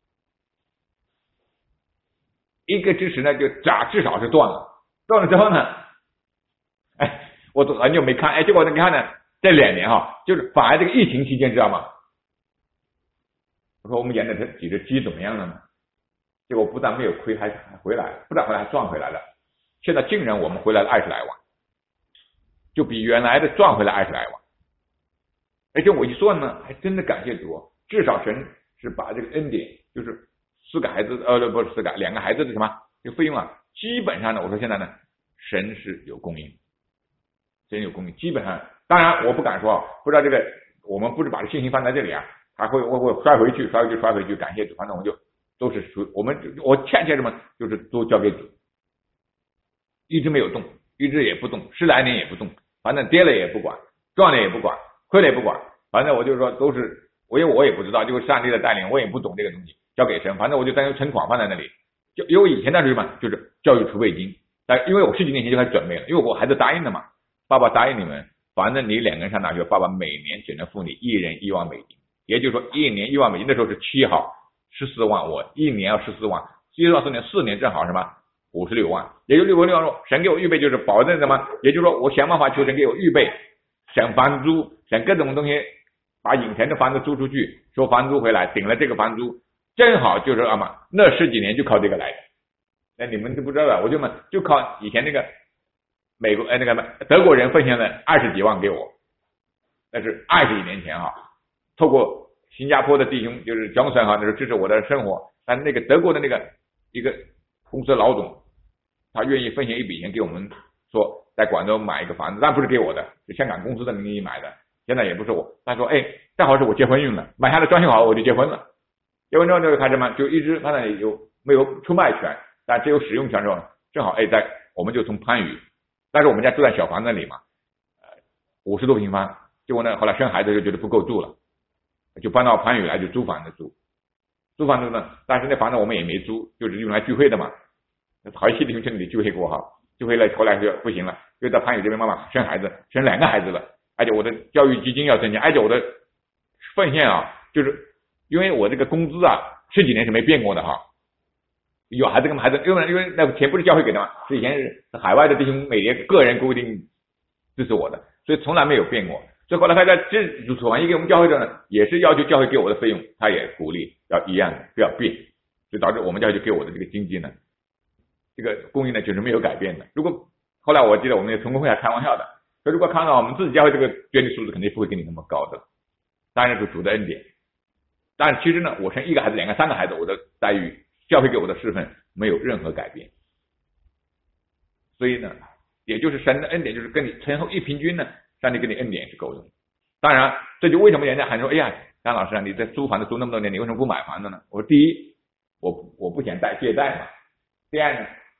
一个支持呢就假至少是断了，断了之后呢，哎，我都很久没看，哎，结果你看呢，这两年哈，就是反而这个疫情期间知道吗？我说我们养的这几只鸡怎么样了呢？结果不但没有亏，还还回来，不但回来还赚回来了。现在竟然我们回来了二十来万，就比原来的赚回来二十来万。而且我一算呢，还真的感谢主，至少神是把这个恩典，就是四个孩子，呃，不是四个，两个孩子的什么这个费用啊，基本上呢，我说现在呢，神是有供应，神有供应，基本上，当然我不敢说，不知道这个，我们不是把这信心放在这里啊，还会我会摔回去，摔回去，摔回去，感谢主，反正我就都是属我们，我欠欠什么，就是都交给主，一直没有动，一直也不动，十来年也不动，反正跌了也不管，赚了也不管，亏了也不管，反正我就说都是，我因为我也不知道，就是上帝的带领，我也不懂这个东西，交给神，反正我就当成存款放在那里，就因为以前那是什么，就是教育储备金，但因为我十几年前就开始准备了，因为我孩子答应了嘛，爸爸答应你们，反正你两个人上大学，爸爸每年只能付你一人一万美金，也就是说一年一万美金，那时候是七号十四万，我一年要十四万，七到四年四年正好什么五十六万，也就六十六万，神给我预备就是保证什么，也就是说我想办法求神给我预备，省房租，省各种东西，把影城的房子租出去，收房租回来，顶了这个房租，正好就是啊嘛，那十几年就靠这个来的。那你们都不知道的，我就嘛就靠以前那个美国呃那个德国人奉献了二十几万给我，那是二十几年前哈，透过新加坡的弟兄就是江森哈，那是支持我的生活，但那个德国的那个一个公司老总，他愿意奉献一笔钱给我们，说在广州买一个房子，但不是给我的，是香港公司的名义买的，现在也不是我，他说哎，正好是我结婚用了，买下来装修好我就结婚了，结婚之后就开始嘛，就一直他那里有没有出卖权，但只有使用权之后，正好哎在我们就从番禺，但是我们家住在小房子里嘛，呃五十多平方，结果呢后来生孩子就觉得不够住了，就搬到番禺来就租房子住，租房子呢，但是那房子我们也没租，就是用来聚会的嘛，好些弟兄去那里聚会过哈，聚会了后来就不行了，就在番禺这边妈妈生孩子，生两个孩子了，而且我的教育基金要增加，而且我的奉献啊，就是因为我这个工资啊十几年是没变过的哈，有孩子跟孩子，因为因为那钱不是教会给的嘛，是以前是海外的弟兄每年个人固定支持我的，所以从来没有变过。所以后来他在这主传一给我们教会的呢，也是要求教会给我的费用，他也鼓励要一样的，不要变，就导致我们教会就给我的这个经济呢，这个供应呢就是没有改变的。如果后来我记得我们同工会还开玩笑的，说如果看到我们自己教会这个捐的数字，肯定不会给你那么高的，当然是主的恩典。但其实呢，我生一个孩子、两个、三个孩子，我的待遇，教会给我的侍奉没有任何改变。所以呢，也就是神的恩典，就是跟你前后一平均呢。上帝给你恩典是够用，当然这就为什么人家喊说，哎呀，张老师啊，你在租房子租那么多年，你为什么不买房子呢？我说第一，我我不想贷借贷嘛。第二呢，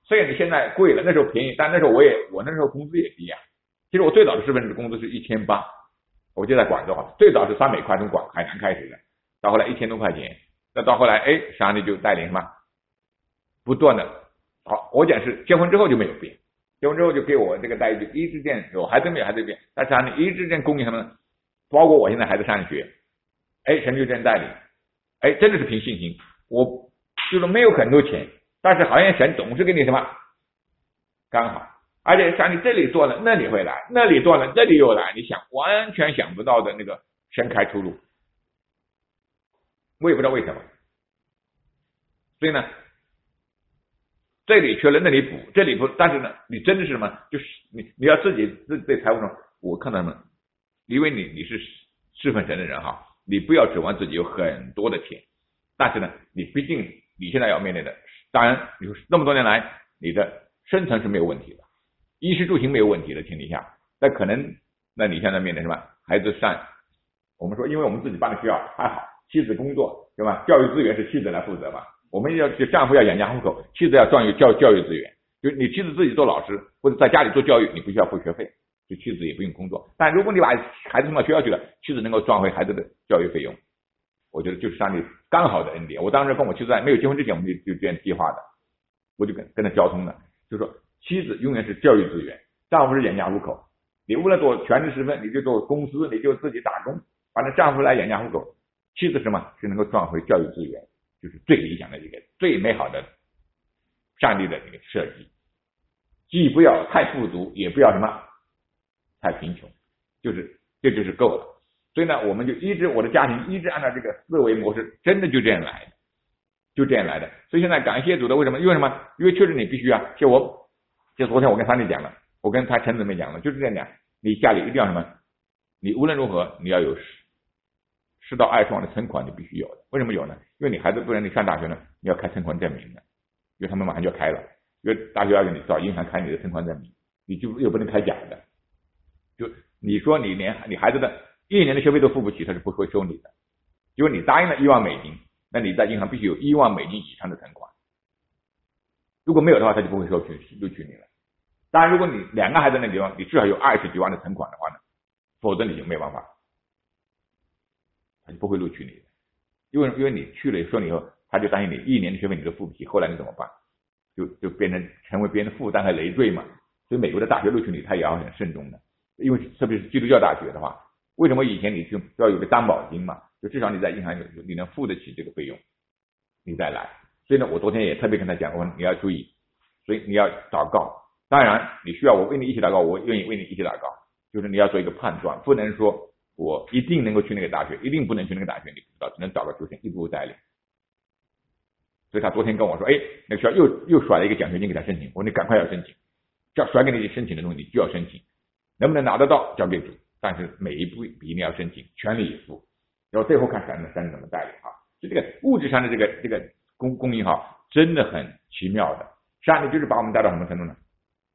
虽然你现在贵了，那时候便宜，但那时候我也我那时候工资也低啊。其实我最早的师范的工资是一千八，我就在广州啊，最早是三百块从广海南开始的，到后来一千多块钱，那到后来哎，上帝就带领什么，不断的，好，我讲是结婚之后就没有变，结婚之后就给我这个待遇一直变，有孩子没有孩子变，但是上帝一直这样供应他们，包括我现在孩子上学，哎，神就这样带领，哎，真的是凭信心，我就是没有很多钱，但是好像神总是给你什么刚好，而且像你这里做了那里会来，那里做了这里又来，你想完全想不到的那个神开出路，我也不知道为什么。所以呢，这里缺了那里补，这里不，但是呢，你真的是什么？就是你你要自己自己对财务上，我看到什么？因为你你是侍奉神的人哈，你不要指望自己有很多的钱，但是呢，你毕竟你现在要面对的，当然你说那么多年来你的生存是没有问题的，衣食住行没有问题的前提下，那可能那你现在面对什么？孩子上，我们说，因为我们自己办的学校还好，妻子工作对吧？教育资源是妻子来负责嘛。我们要就丈夫要养家糊口，妻子要赚教教育资源。就你妻子自己做老师或者在家里做教育，你不需要付学费，就妻子也不用工作。但如果你把孩子送到学校去了，妻子能够赚回孩子的教育费用，我觉得就是上帝刚好的恩典。我当时跟我妻子在没有结婚之前，我们就就这样计划的，我就跟跟他交通了，就说妻子永远是教育资源，丈夫是养家糊口。你无论做全职师份，你就做公司，你就自己打工，反正丈夫来养家糊口，妻子什么是能够赚回教育资源。就是最理想的一个最美好的上帝的一个设计，既不要太富足，也不要什么太贫穷，就是这就是够了。所以呢，我们就一直我的家庭一直按照这个思维模式，真的就这样来的，就这样来的。所以现在感谢主的，为什么？因为什么？因为确实你必须啊，就我就昨天我跟三弟讲了，我跟他陈姊妹讲了，就是这样讲，你家里一定要什么？你无论如何你要有十到二十万的存款，你必须有的。为什么有呢？因为你孩子不然你上大学呢，你要开存款证明的，因为他们马上就要开了，因为大学要给你找银行开你的存款证明，你就又不能开假的。就你说你连你孩子的一年的学费都付不起，他是不会收你的。因为你答应了一万美金，那你在银行必须有一万美金以上的存款，如果没有的话，他就不会收取录取你了。当然，如果你两个孩子那地方，你至少有二十几万的存款的话呢，否则你就没有办法。他就不会录取你的，因为因为你去了说了以后，他就担心你一年的学费你都付不起，后来你怎么办？就就变成成为别人的负担和累赘嘛。所以美国的大学录取你，他也要很慎重的，因为特别是基督教大学的话，为什么以前你就要有个担保金嘛？就至少你在银行有你能付得起这个费用，你再来。所以呢，我昨天也特别跟他讲，我说你要注意，所以你要祷告。当然，你需要我为你一起祷告，我愿意为你一起祷告，就是你要做一个判断，不能说。我一定能够去那个大学，一定不能去那个大学，你不知道，只能找个主神一步步带领。所以他昨天跟我说，哎，那个学校又又甩了一个奖学金给他申请，我说你赶快要申请，叫甩给你申请的东西你就要申请，能不能拿得到交给主，但是每一步一定要申请，全力以赴，然后最后看神的神怎么带领啊。就这个物质上的这个这个供供应哈，真的很奇妙的。上帝就是把我们带到什么程度呢？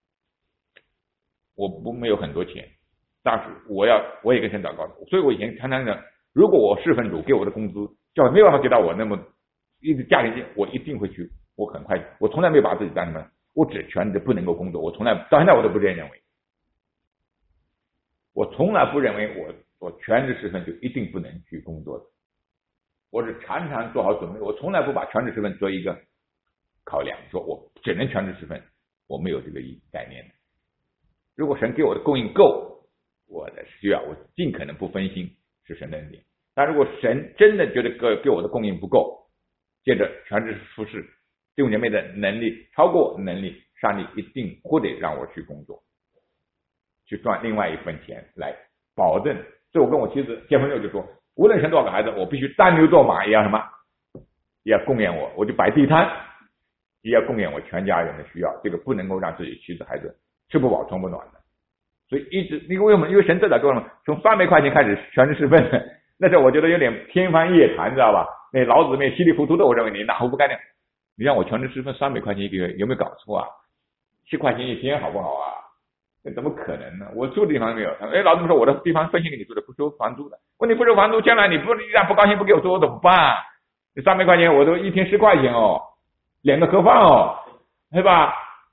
我不没有很多钱。但是我要我也跟神祷告，所以我以前常常讲，如果我侍奉主给我的工资，就没有办法给到我那么一个家庭金，我一定会去，我很快，我从来没有把自己当什么，我只全职不能够工作，我从来到现在我都不这样认为，我从来不认为我我全职侍奉就一定不能去工作的，我是常常做好准备，我从来不把全职侍奉做一个考量，说我只能全职侍奉，我没有这个意概念的。如果神给我的供应够。我的需要，我尽可能不分心，是神的恩典。但如果神真的觉得给给我的供应不够，借着全职服侍弟兄姐妹的能力超过我能力，上帝一定会得让我去工作，去赚另外一份钱来保证。所以我跟我妻子结婚后就说，无论生多少个孩子，我必须单牛做马，也要什么，也要供养我，我就摆地摊，也要供养我全家人的需要。这个不能够让自己妻子孩子吃不饱穿不暖的。所以一直，因为为什么？因为神这早够了嘛，从三百块钱开始全职侍奉，那时候我觉得有点天方夜谭，知道吧？那老子妹稀里糊涂的，我认为你哪壶不开亮？你让我全职侍奉三百块钱一个月，有没有搞错啊？七块钱一天好不好啊？那怎么可能呢？我住的地方没有，哎，老子们说我的地方分析给你住的，不收房租的。问题不收房租，将来你不一旦不高兴不给我做，我怎么办？这三百块钱我都一天十块钱哦，两个盒饭哦，对吧？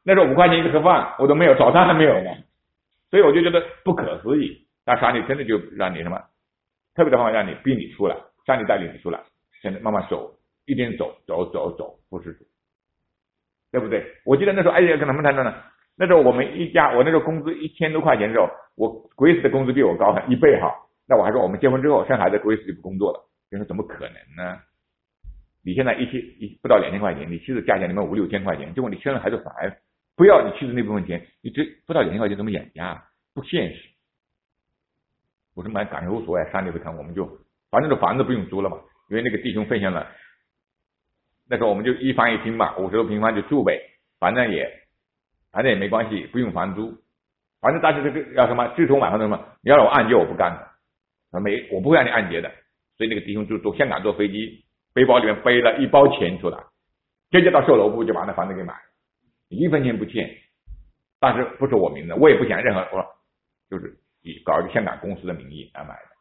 那时候五块钱一个盒饭我都没有，早餐还没有呢，所以我就觉得不可思议。但上帝真的就让你什么特别的方法，让你逼你出来，上帝带领你出来，现在慢慢走，一边走走走走，不是主，对不对？我记得那时候哎呀跟他们谈呢，那时候我们一家，我那时候工资一千多块钱的时候，我 Grace 的工资比我高一倍哈。那我还说我们结婚之后生孩子 Grace 就不工作了，就说怎么可能呢？你现在一千一不到两千块钱，你妻子加起来你们五六千块钱，结果你生了孩子反而不要你妻子那部分钱，你这不到两千块钱怎么养家？不现实。我说蛮感觉无所谓，上帝会看，我们就反正这房子不用租了嘛，因为那个弟兄分享了，那时候我们就一房一厅嘛，五十多平方就住呗，反正也反正也没关系，不用房租，反正但是这个要什么，自从买房子什么，你要让我按揭我不干的，没我不会让你按揭的，所以那个弟兄就坐香港坐飞机，背包里面背了一包钱出来，直接到售楼部就把那房子给买了，一分钱不欠，但是不是我名字，我也不想任何我就是以搞一个香港公司的名义来买的，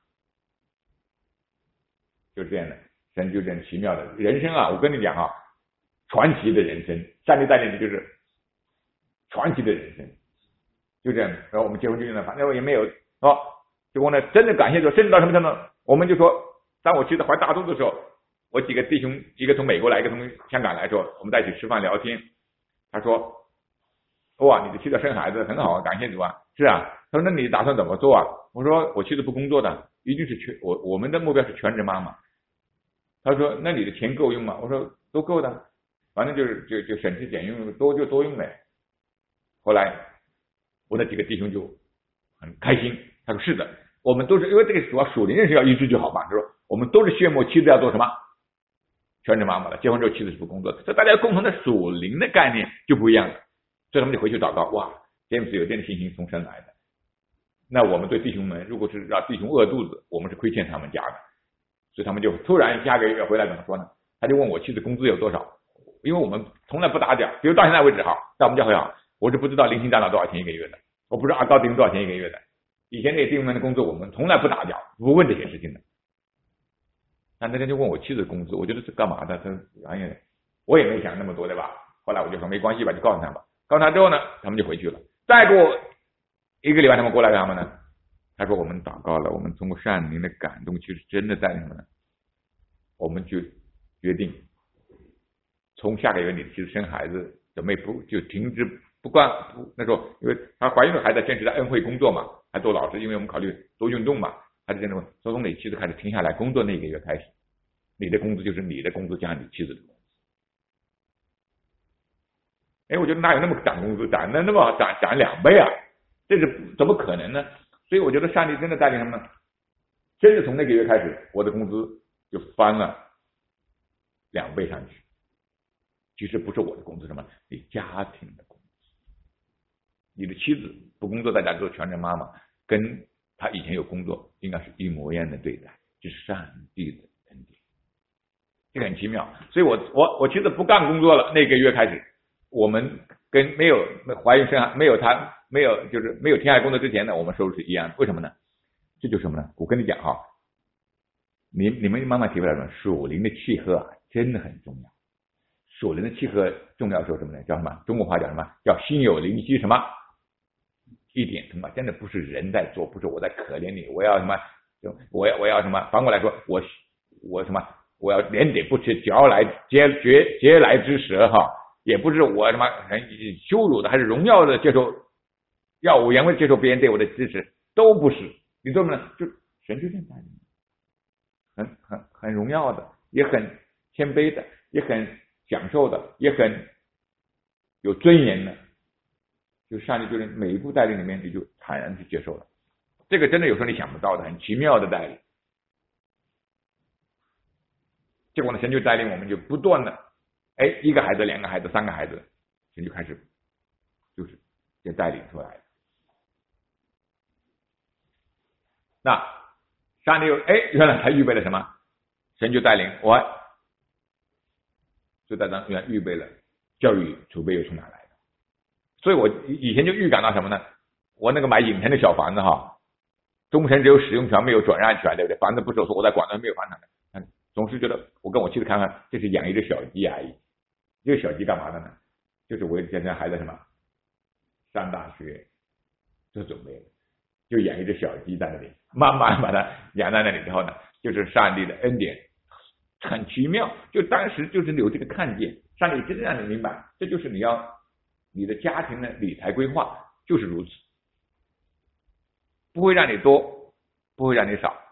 就这样的，神就这样奇妙的人生啊！我跟你讲啊，传奇的人生，上帝带领的就是传奇的人生，就这样。然后我们结婚就那反正也没有哦，结果呢，真的感谢主，甚至到什么程度？我们就说，当我妻子怀大肚子的时候，我几个弟兄，一个从美国来，一个从香港来说，我们在一起吃饭聊天，他说。哇，你的妻子生孩子很好啊，感谢主啊！是啊，他说那你打算怎么做啊？我说我妻子不工作的，一定是全我我们的目标是全职妈妈。他说那你的钱够用吗？我说都够的，反正就是就就省吃俭用，多就多用呗。后来我那几个弟兄就很开心，他说是的，我们都是因为这个主要属灵认识要一致就好嘛。他说我们都是羡慕妻子要做什么全职妈妈的，结婚之后妻子是不工作的，所以大家共同的属灵的概念就不一样了。所以他们就回去祷告，哇，詹姆斯有这样的信心从神来的。那我们对弟兄们，如果是让弟兄饿肚子，我们是亏欠他们家的。所以他们就突然下个月回来怎么说呢？他就问我妻子工资有多少，因为我们从来不打假，比如到现在为止哈，在我们教会啊，我是不知道零星长老多少钱一个月的，我不知道阿高弟兄多少钱一个月的。以前那些弟兄们的工作，我们从来不打假，不问这些事情的。但那天就问我妻子工资，我觉得是干嘛的？他哎呀，我也没想那么多对吧？后来我就说没关系吧，就告诉他吧。告诉他之后呢，他们就回去了。再过一个礼拜，他们过来干嘛呢？他说我们祷告了，我们通过圣灵的感动，其实真的在什么呢？我们就决定从下个月你其实生孩子，准备不就停止不管不那时候，因为她怀孕了还在坚持在恩惠工作嘛，还做老师，因为我们考虑多运动嘛，还是这种说从你妻子开始停下来工作那个月开始，你的工资就是你的工资加你妻子的工资。哎，我觉得哪有那么涨工资，涨那那么涨涨两倍啊？这是怎么可能呢？所以我觉得上帝真的带领他们，真的从那个月开始，我的工资就翻了两倍上去。其实不是我的工资，什么？你家庭的工资，你的妻子不工作，在家做全职妈妈，跟她以前有工作，应该是一模一样的对待，这是上帝的恩典，这个很奇妙。所以我我我妻子不干工作了，那个月开始。我们跟没有怀孕生孩没有他没有就是没有天爱工作之前呢，我们收入是一样的。为什么呢？这就是什么呢？我跟你讲哈，你你们慢慢体会到什么？属灵的契合啊，真的很重要。属灵的契合重要说什么呢？叫什么？中国话叫什么？叫心有灵犀什么？一点通啊！真的不是人在做，不是我在可怜你，我要什么？我要我要什么？反过来说，我我什么？我要连得不吃，嚼来嗟嗟嗟来之舌哈。也不是我什么很羞辱的，还是荣耀的接受，耀武扬威接受别人对我的支持，都不是。你做什么呢？就神就这样带领，很很很荣耀的，也很谦卑的，也很享受的，也很有尊严的。就上帝就是每一步带领里面，你就坦然去接受了。这个真的有时候你想不到的，很奇妙的带领。结果呢，神就带领我们就不断的。哎，一个孩子、两个孩子、三个孩子，神就开始就是也带领出来了。那上帝又哎，原来他预备了什么？神就带领我，就在那原预备了教育储备又从哪来的？所以我以前就预感到什么呢？我那个买影城的小房子哈，终身只有使用权没有转让权，对不对？房子不是我说我在广州没有房产的，总是觉得我跟我妻子看看，这是养一只小鸡而已。这个小鸡干嘛的呢？就是为了现在孩子什么上大学就准备了，就养一只小鸡在那里，慢慢把它养在那里之后呢，就是上帝的恩典，很奇妙。就当时就是有这个看见，上帝真的让你明白，这就是你要你的家庭的理财规划就是如此，不会让你多，不会让你少。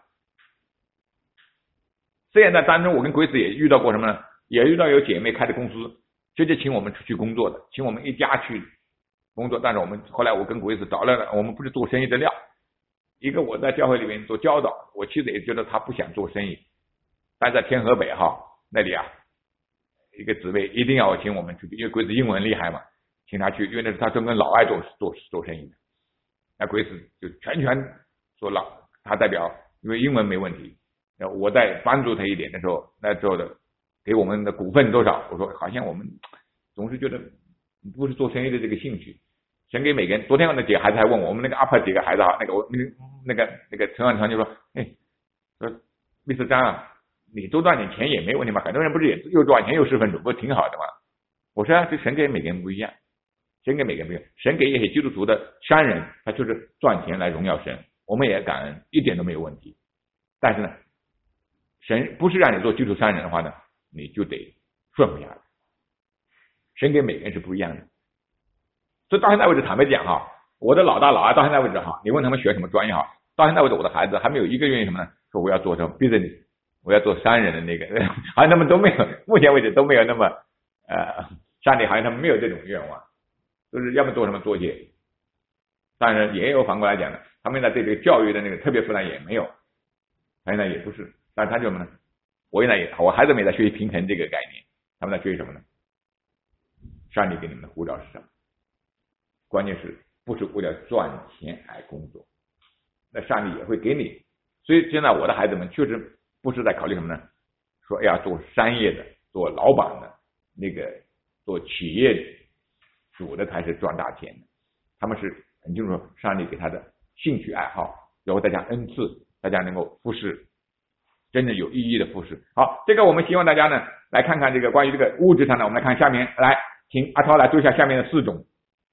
虽然在当中，我跟鬼子也遇到过什么呢？也遇到有姐妹开的公司，直接请我们出去工作的，请我们一家去工作。但是我们后来我跟鬼子找了，我们不是做生意的料。一个我在教会里面做教导，我妻子也觉得他不想做生意，但在天河北哈那里啊，一个姊妹一定要请我们出去，因为鬼子英文厉害嘛，请他去，因为那是他专门老爱做做做生意的。那鬼子就全权说了，他代表，因为英文没问题，我再帮助他一点的时候，那时候的给我们的股份多少？我说好像我们总是觉得不是做生意的这个兴趣，想给每个人。昨天我那几个孩子还问我，我们那个阿帕几个孩子哈，那个我那个那个陈万成就说，哎，说密斯张啊，你多赚点钱也没问题嘛，很多人不是也又赚钱又十分主，不是挺好的嘛？我说啊，这神给每个人不一样，神给每个人不一样，神给一些基督徒的商人，他就是赚钱来荣耀神，我们也感恩，一点都没有问题。但是呢，神不是让你做基督商人的话呢，你就得顺服下来。神给每个人是不一样的，所以到现在为止，坦白讲哈，我的老大老二到现在为止哈，你问他们学什么专业哈，到现在为止我的孩子还没有一个愿意什么呢？说我要做什么 business， 我要做商人的那个，好像他们都没有，目前为止都没有那么呃，上帝好像他们没有这种愿望，就是要么做什么做些。当然也有反过来讲的，他们在对这个教育的那个特别负担也没有，他现在也不是，但是他就什么呢？我现在也，我孩子们也在学习平衡这个概念，他们在学习什么呢？上帝给你们的护照是什么？关键是不是为了赚钱而工作？那上帝也会给你。所以现在我的孩子们确实不是在考虑什么呢？说哎呀，做商业的，做老板的，那个做企业主的才是赚大钱的。他们是很清楚说，上帝给他的兴趣爱好，然后大家恩赐，大家能够服侍，真正有意义的服侍。好，这个我们希望大家呢来看看这个关于这个物质上的，我们来看下面，来，请阿涛来读一下下面的四种。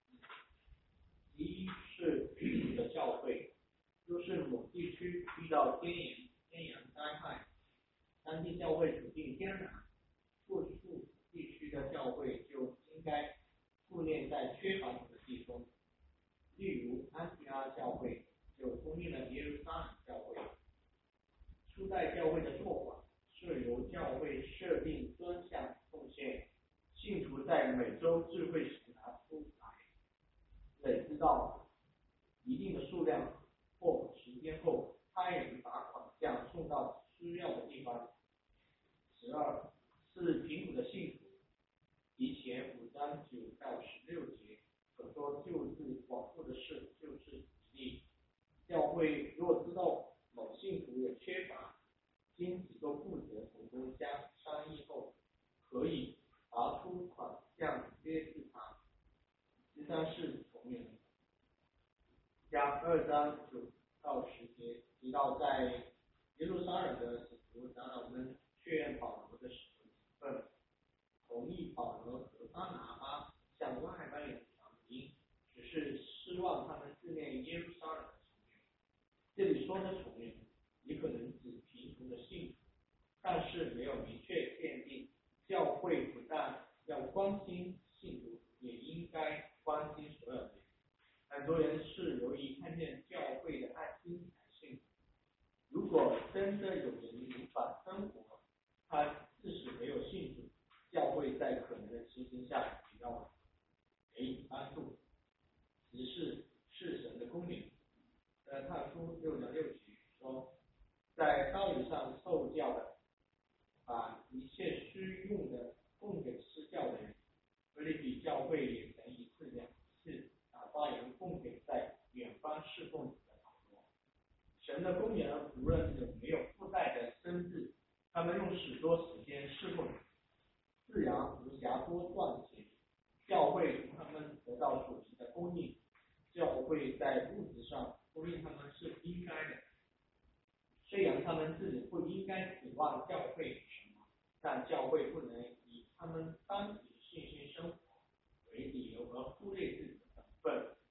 一是地的教会，就是某地区遇到天炎天然灾害，当地教会处境艰难，富庶地区的教会就应该顾念在缺乏的地方，例如安提阿教会就供应了耶路撒冷教会。初代教会的做法是由教会设定专项奉献，信徒在每周智慧时拿出来，累积到一定的数量或时间后，派人把款项送到需要的地方。十二是贫苦的信徒，以前五章九到十六节所说救治广富的事就是比例。教会若知道某信徒有缺乏，经几个负责同工相商议后，可以拿出款项接济他。十三是从人，加二章九到十节提到在耶路撒冷的使徒长老们确认保罗的使徒身份，同意保罗和巴拿巴向外邦人传福音，只是希望他们纪念耶路撒冷的从人。这里说的从人也可能指贫穷的信徒，但是没有明确限定。教会不但要关心信徒，也应该关心所有人。很多人是由于看见教会的爱心才信主，如果真的有人无法生活，他即使没有信主，教会在可能的情形下也要给予帮助。只是是神的公平。呃，他书六章六节说，在道理上受教的，把一切需用的供给施教的人。腓立比教会也曾一次两次把发言供给在远方侍奉主的保罗。神的公羊无论有没有附带的生字，他们用许多时间侍奉，自然无暇多赚钱。教会从他们得到属灵的供应，教会在物质上供应他们是应该的。虽然他们自己不应该指望教会什么，但教会不能以他们当体信心生活为理由而忽略自己的本分，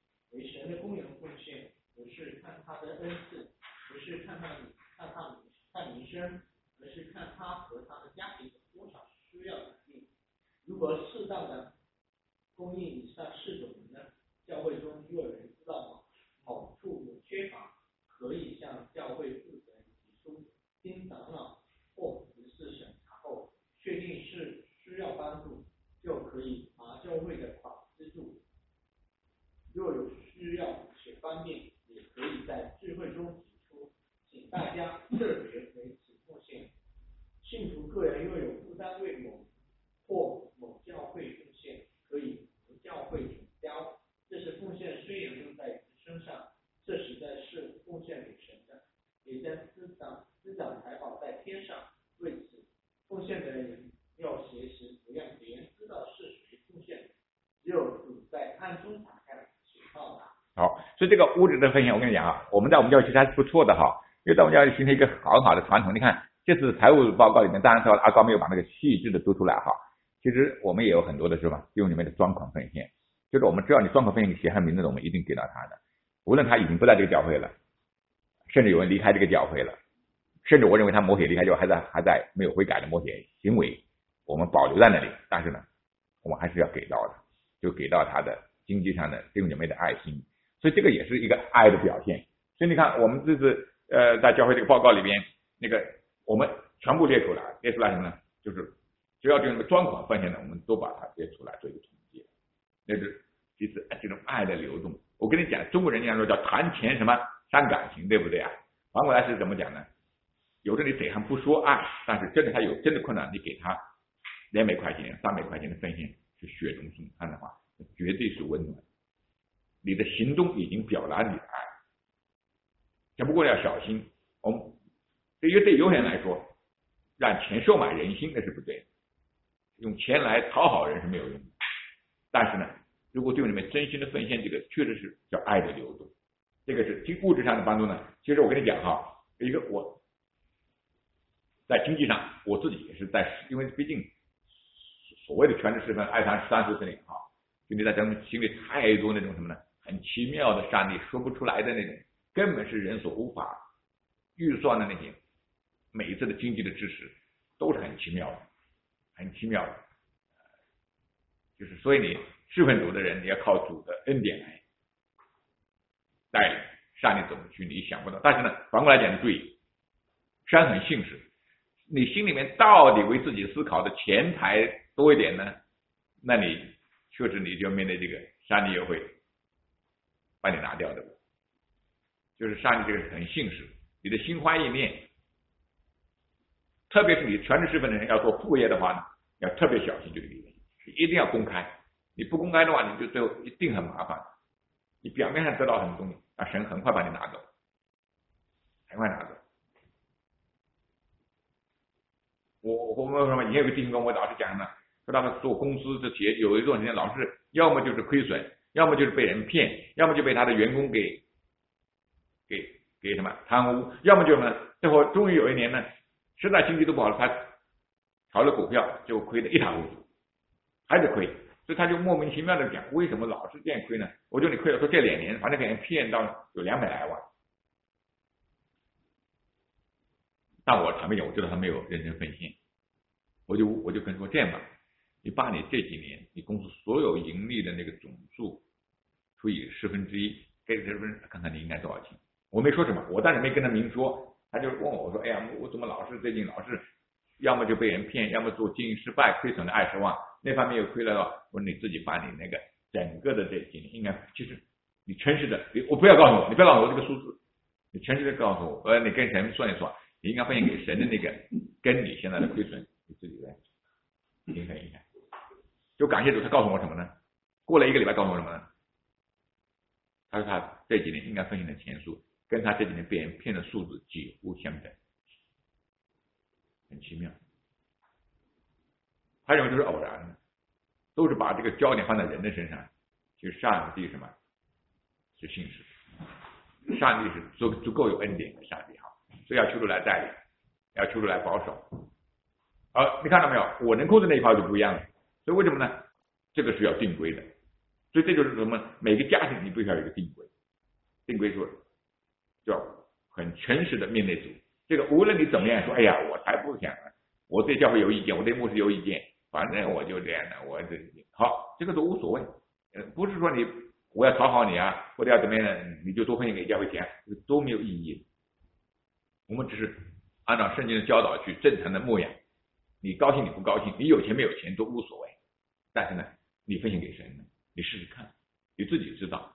他的恩赐，不是看他看他看名声，而是看他和他的家庭有多少需要的力。如果适当的供应以上四种人呢，教会中若有人知道某处有缺乏，可以向教会负责人提出，经长老或执事审查后，确定是需要帮助，就可以拿教会的款资助。若有需要且方便，也可以在聚会中提出，请大家特别为此奉献。信徒个人若有负担为某或某教会奉献，可以由教会转交。这是奉献虽然用在人身上，这实在是奉献给神的，也将滋长滋长财宝在天上。为此，奉献的人要随时不让别人知道是谁奉献的，只有主在暗中打开，请报答。 好，所以这个物质的分享，我跟你讲啊，我们在我们教育其实还是不错的哈，因为在我们教育形成一个很好的传统。你看这次财务报告里面，当然说阿高没有把那个细致的读出来哈，其实我们也有很多的是吧，用里面的专款奉献，就是我们知道你专款奉献，你写上名字的，我们一定给到他的，无论他已经不在这个教会了，甚至有人离开这个教会了，甚至我认为他抹血离开教会还在还在没有悔改的抹血行为，我们保留在那里，但是呢，我们还是要给到的，就给到他的经济上的弟兄姐妹的爱心，所以这个也是一个爱的表现。所以你看，我们这次呃在教会这个报告里边，那个我们全部列出来，列出来什么呢？就是只要这个专款奉献的，我们都把它列出来做一个统计，那是其实这种爱的流动。我跟你讲，中国人讲说叫谈钱什么伤感情，对不对啊？反过来是怎么讲呢？有的你嘴上不说爱，但是真的他有真的困难，你给他两百块钱、三百块钱的奉献，是雪中送炭的话，绝对是温暖。你的行动已经表达你的爱，只不过要小心。我们对于对有些人来说，让钱收买人心那是不对的，用钱来讨好人是没有用的。但是呢，如果对你们真心的奉献，这个确实是叫爱的流动。这个是物质上的帮助呢。其实我跟你讲哈，一个我在经济上我自己也是在，因为毕竟所谓的全职侍奉爱他三四十年哈，就你在咱们心里太多那种什么呢，很奇妙的善力，说不出来的那种，根本是人所无法预算的那些，每一次的经济的支持都是很奇妙的，很奇妙的。就是所以你侍奉主的人，你要靠主的恩典来带领善力走去，你想不到。但是呢，反过来讲，对，山很信实，你心里面到底为自己思考的钱财多一点呢，那你确实你就面对这个上帝也会把你拿掉的。就是上帝这个很信实，你的心怀意念，特别是你全职侍奉的人要做副业的话呢，要特别小心这个地方，一定要公开。你不公开的话，你就最后一定很麻烦。你表面上得到很多东西，啊，神很快把你拿走，很快拿走。我我们什么？以前有个弟兄跟我老是讲呢，说他们做公司的企业有一段时间老是要么就是亏损，要么就是被人骗，要么就被他的员工给给给什么贪污，要么就什么，最后终于有一年呢，实在经济都不好了，他炒了股票就亏得一塌糊涂，还是亏，所以他就莫名其妙的讲，为什么老是这样亏呢？我说你亏了，说这两年反正给人骗到有两百来万。但我坦白讲，我知道他没有认真奉献，我就我就跟他说这样吧，你把你这几年你公司所有盈利的那个总数除以十分之一，给十分，看看你应该多少钱。我没说什么，我当然没跟他明说，他就问我，我说哎呀，我怎么老是最近老是要么就被人骗，要么做经营失败亏损了二十万，那方面又亏了，我说你自己把你那个整个的这几年应该，其实你诚实的，你我不要告诉我，你不要告诉我这个数字，你诚实的告诉我，呃，你跟神算一算。你应该奉献给神的那个，跟你现在的亏损，你自己来平衡一下。就感谢主，他告诉我什么呢？过了一个礼拜，告诉我什么呢？他说他这几年应该奉献的钱数，跟他这几年被人骗的数字几乎相等，很奇妙。他认为都是偶然的，都是把这个焦点放在人的身上。其实上帝什么？是信实，上帝是足足够有恩典的上帝哈。所以要求主来带领，要求主来保守。好，你看到没有？我能控制那一块就不一样了。所以为什么呢？这个是要定规的。所以这就是什么？每个家庭你必须要有一个定规。定规说， 就要很诚实的面对主。这个无论你怎么样说，哎呀，我才不想，我对教会有意见，我对牧师有意见，反正我就这样的，我这好，这个都无所谓。呃，不是说你我要讨好你啊，或者要怎么样，你就多分给教会钱，都没有意义。我们只是按照圣经的教导去正常的牧养，你高兴你不高兴，你有钱没有钱都无所谓。但是呢，你分享给神呢，你试试看，你自己知道。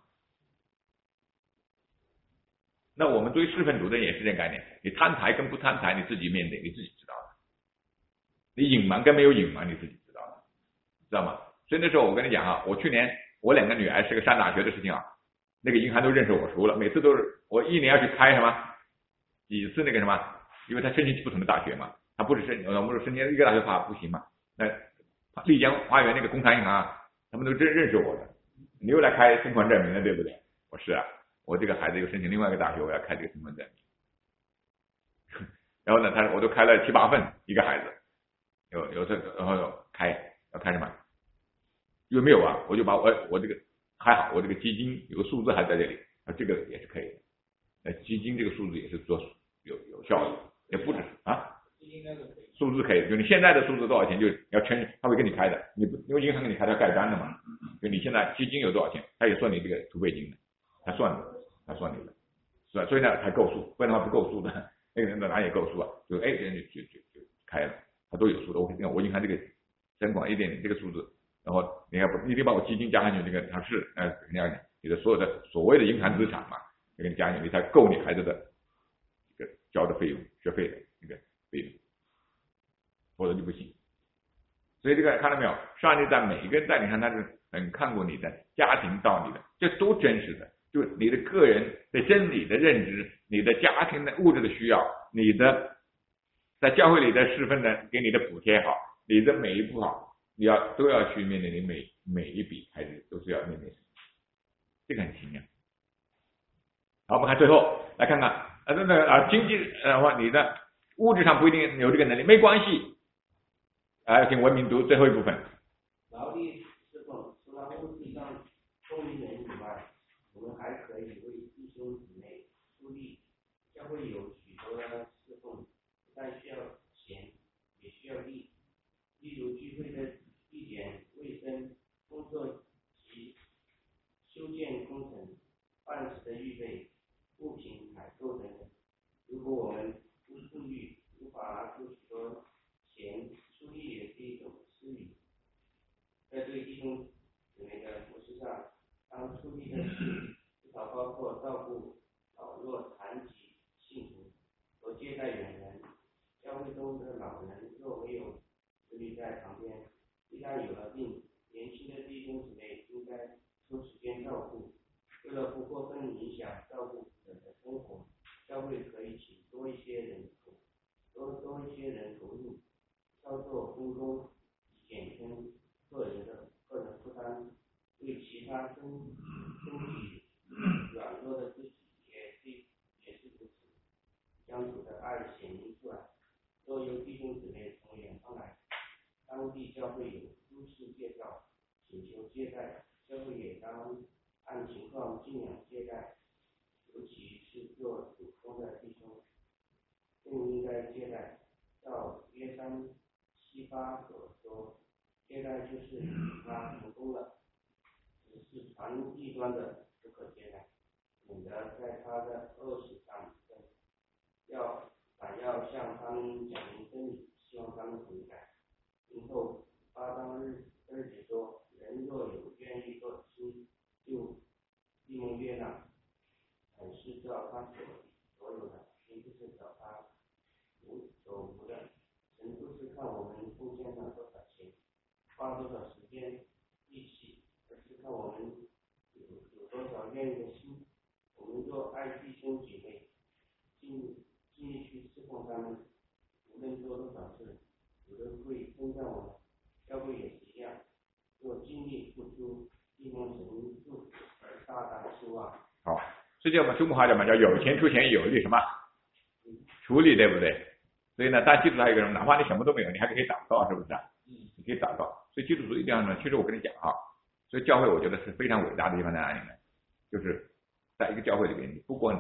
那我们对于侍奉主的人也是这个概念，你贪财跟不贪财，你自己面对，你自己知道的。你隐瞒跟没有隐瞒，你自己知道的，知道吗？所以那时候我跟你讲啊，我去年我两个女儿是个上大学的事情啊，那个银行都认识我熟了，每次都是我一年要去开什么几次那个什么，因为他申请不同的大学嘛，他不是申我们说申请一个大学怕不行嘛，那丽江花园那个工商银行啊，他们都真认识我的，你又来开存款证明了，对不对？我是啊，我这个孩子又申请另外一个大学，我要开这个存款证明。然后呢，他我都开了七八份，一个孩子，有有这个，然后开要开什么？因为没有啊，我就把我我这个还好，我这个基金有个数字还在这里，啊，这个也是可以的。呃，基金这个数字也是做有有效的，也不止啊。数字可以，就你现在的数字多少钱，就要称，他会给你开的，你不因为银行给你开，他盖章的嘛。就你现在基金有多少钱，他也算你这个储备金的，他算的，他算你的，是吧？所以呢才够数，不然的话不够数的，那个人哪也够数啊？就哎，人就就就就开了，他都有数的。我我银行这个存款一点点这个数字，然后你要不，你得把我基金加上去，这个他是呃肯定要你的所有的所谓的银行资产嘛，你给你加进去，你才够你孩子的这个交的费用，学费的那个费用。否则就不行。所以这个看到没有，上帝在每一个在你看他是很看过你的家庭道理的，这都真实的，就你的个人对真理的认知，你的家庭的物质的需要，你的在教会里的侍奉的给你的补贴好，你的每一步好，你要都要去面对你每每一笔开支都是要面对，这个很奇妙。好，我们看最后来看看啊，那个啊经济的话，你的物质上不一定有这个能力，没关系。啊，请文明读最后一部分。 劳力侍奉，除了物质上供应人以外，我们还可以为弟兄姊妹出力。教会有许多的侍奉，不但需要钱，也需要力。例如聚会的地点、卫生、工作及修建工程、饭食的预备、物品采购等等。如果我们不出力，无法拿出许多钱。出力也是一种施礼，在对弟兄姊妹的服饰上，当出力的事至少包括照顾老弱残疾信徒和接待远人。教会中的老人若没有子女在旁边，一旦有了病，年轻的弟兄姊妹应该抽时间照顾。为了不过分影响照顾者的生活，教会可以请多一些人口，多多一些人投入。操作分工，减轻个人的个人负担，对其他身身体软弱的肢体也是也是如此，将主的爱显明出来。若有弟兄姊妹从远方来，当地教会有诸事介绍，请求接待，教会也当按情况尽量接待，尤其是做主工的弟兄，更应该接待。照约三七八所说，接待就是他成功了，只是传异端的不可接待，免得在他的恶事上分。要反要向他们讲明真理，希望他们悔改。今后八章日日子说，人若有愿意做的心，就闭门约纳，本是照他所所有的，并不是找他无所无的。神不是看我们贡献了多少钱，花多少时间、力气，而是看我们有有多少愿意的心。我们若爱弟兄姐妹，尽尽力去侍奉他们，无论做多少事，有人会称赞我们。教会也是一样，若尽力付出，必蒙神祝福而大大兴旺。 好，这叫我们中国话叫嘛，叫有钱出钱，有力什么处理，对不对？所以呢，但记住还有一个人，哪怕你什么都没有，你还可以祷告，是不是啊？你可以祷告。所以基督徒一定要呢，其实我跟你讲啊，所以教会我觉得是非常伟大的地方在哪里呢？就是在一个教会里面，你不管你的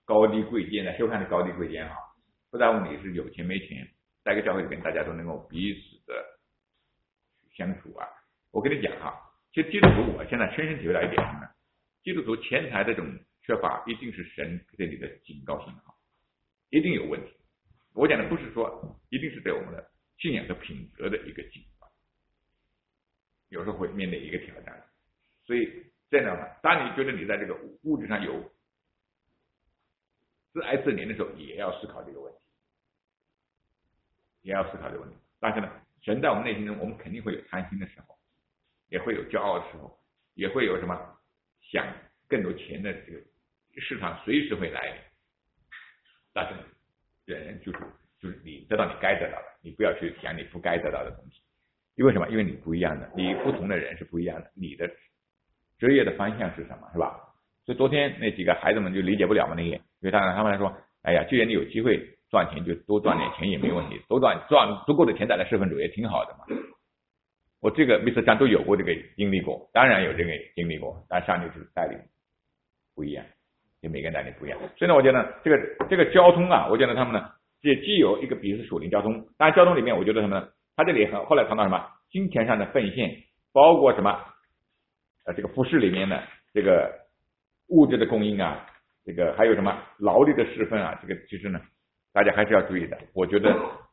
高低贵贱的，休看的高低贵贱哈，不在乎你是有钱没钱，在一个教会里面大家都能够彼此的相处啊。我跟你讲哈，其实基督徒我现在深深体会到一点什么呢？基督徒钱财这种缺乏，一定是神对你的警告信号，一定有问题。我讲的不是说一定是对我们的信仰和品格的一个警告，有时候会面对一个挑战。所以这样的话，当你觉得你在这个物质上有自爱自怜的时候，也要思考这个问题，也要思考这个问题。但是呢，神在我们内心中，我们肯定会有贪心的时候，也会有骄傲的时候，也会有什么想更多钱的这个市场随时会来临。但是人就是就是你得到你该得到的，你不要去想你不该得到的东西。因为什么？因为你不一样的，你不同的人是不一样的，你的职业的方向是什么，是吧？所以昨天那几个孩子们就理解不了嘛，那些，因为他他们来说，哎呀，既然你有机会赚钱，就多赚点钱也没问题，多赚赚足够的钱再来侍奉主也挺好的嘛。我这个 Mister 张都有过这个经历过，当然有这个经历过，但上帝是带领不一样，就每个人带领不一样。所以呢，我觉得这个这个交通啊，我觉得他们呢，也既有一个比如是属灵交通，当然交通里面，我觉得他们呢，他这里很后来谈到什么金钱上的奉献，包括什么呃这个服饰里面的这个物质的供应啊，这个还有什么劳力的侍奉啊，这个其实呢，大家还是要注意的。我觉得，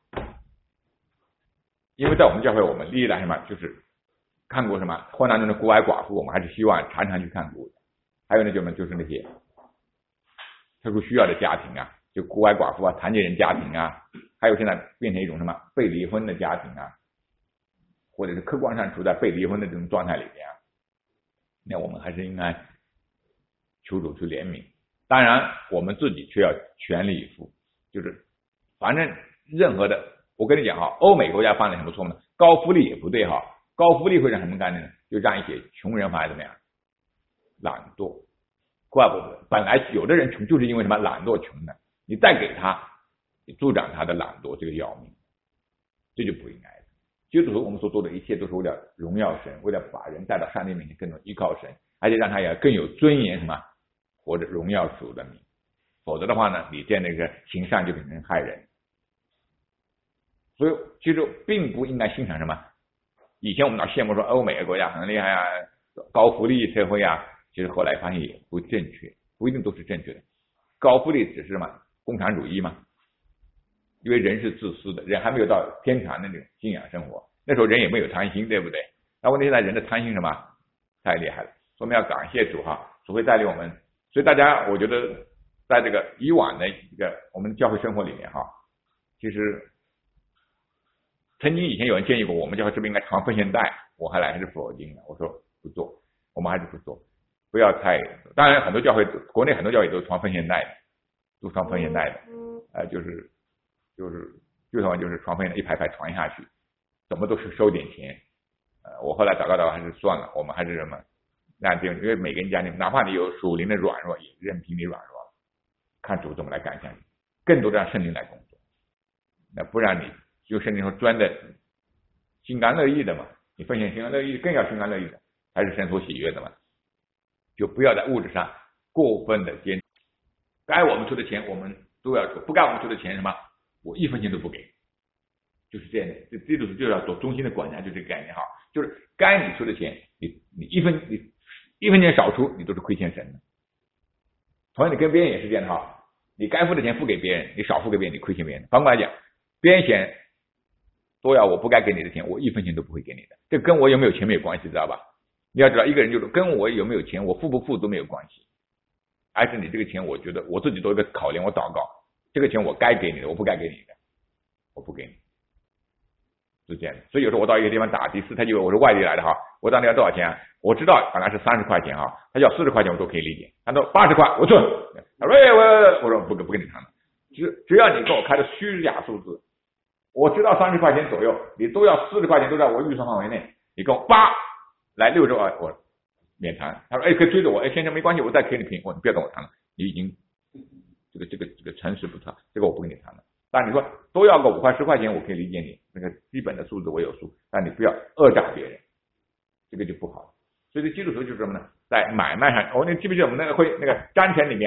因为在我们教会，我们历来什么就是看过什么患难中的孤儿寡妇，我们还是希望常常去看顾的。还有呢，就就是那些特殊需要的家庭啊，就孤儿寡妇啊、残疾人家庭啊，还有现在变成一种什么被离婚的家庭啊，或者是客观上处在被离婚的这种状态里边啊，那我们还是应该求主去怜悯。当然，我们自己却要全力以赴，就是反正任何的，我跟你讲哈，欧美国家犯了什么错呢？高福利也不对哈，高福利会让什么干呢？就让一些穷人反而怎么样？懒惰。怪不得本来有的人穷就是因为什么懒惰穷的，你再给他，你助长他的懒惰，这个要命，这就不应该的。基督徒我们所做的一切都是为了荣耀神，为了把人带到上帝面前更多依靠神，而且让他也更有尊严，什么活着荣耀主的名。否则的话呢，你这样的一个行善就变成害人。所以其实并不应该欣赏什么，以前我们老羡慕说欧美的国家很厉害啊，高福利社会啊，其实后来发现也不正确，不一定都是正确的。高福利只是什么共产主义嘛，因为人是自私的，人还没有到天堂的那种信仰生活，那时候人也没有贪心，对不对？那问题现在人的贪心什么太厉害了，所以我们要感谢主哈，主会带领我们。所以大家我觉得在这个以往的一个我们教会生活里面哈，其实曾经以前有人建议过我们教会是不是应该传奉献袋，我后来还是否定了，我说不做，我们还是不做，不要太。当然很多教会，国内很多教会都传奉献袋的，都传奉献袋的，呃，就是就是就算就是传奉献一排排传下去，怎么都是收点钱。呃，我后来祷告祷告还是算了，我们还是什么，那这因为每个人家庭，哪怕你有属灵的软弱，也任凭你软弱，看主怎么来感谢你，更多的让圣灵来工作，那不然你就圣灵说专的心甘乐意的嘛，你奉献心甘乐意，更要心甘乐意的，还是神所喜悦的嘛，就不要在物质上过分的坚持，该我们出的钱我们都要出，不该我们出的钱什么，我一分钱都不给，就是这样的。这这就是就要做中心的管家，就这个概念哈，就是该你出的钱，你你一分你一分钱少出，你都是亏欠神的。同样，你跟别人也是这样的哈，你该付的钱付给别人，你少付给别人，你亏欠别人。反过来讲，别人嫌多要我不该给你的钱，我一分钱都不会给你的，这跟我有没有钱没有关系，知道吧？你要知道，一个人就是跟我有没有钱，我付不付都没有关系，而是你这个钱，我觉得我自己做一个考量，我祷告，这个钱我该给你的，我不该给你的，我不给你，是这样的。所以有时候我到一个地方打的士，他就我是外地来的哈，我到那要多少钱、啊？我知道本来是三十块钱哈，他要四十块钱我都可以理解，他说八十块我准，他说哎我我说不不跟你谈了，只只要你给我开的虚假数字，我知道三十块钱左右，你都要四十块钱都在我预算范围内，你给我八来六十万我免谈。他说哎可以追着我，哎先生没关系，我再给你平，我你不要跟我谈了，你已经这个这个这个诚实不谈，这个我不跟你谈了。但你说都要个五块十块钱，我可以理解你那个基本的数字我有数，但你不要讹诈别人，这个就不好。所以这基督徒就是什么呢？在买卖上，我、哦、你记不记得我们那个会那个章程里面啊，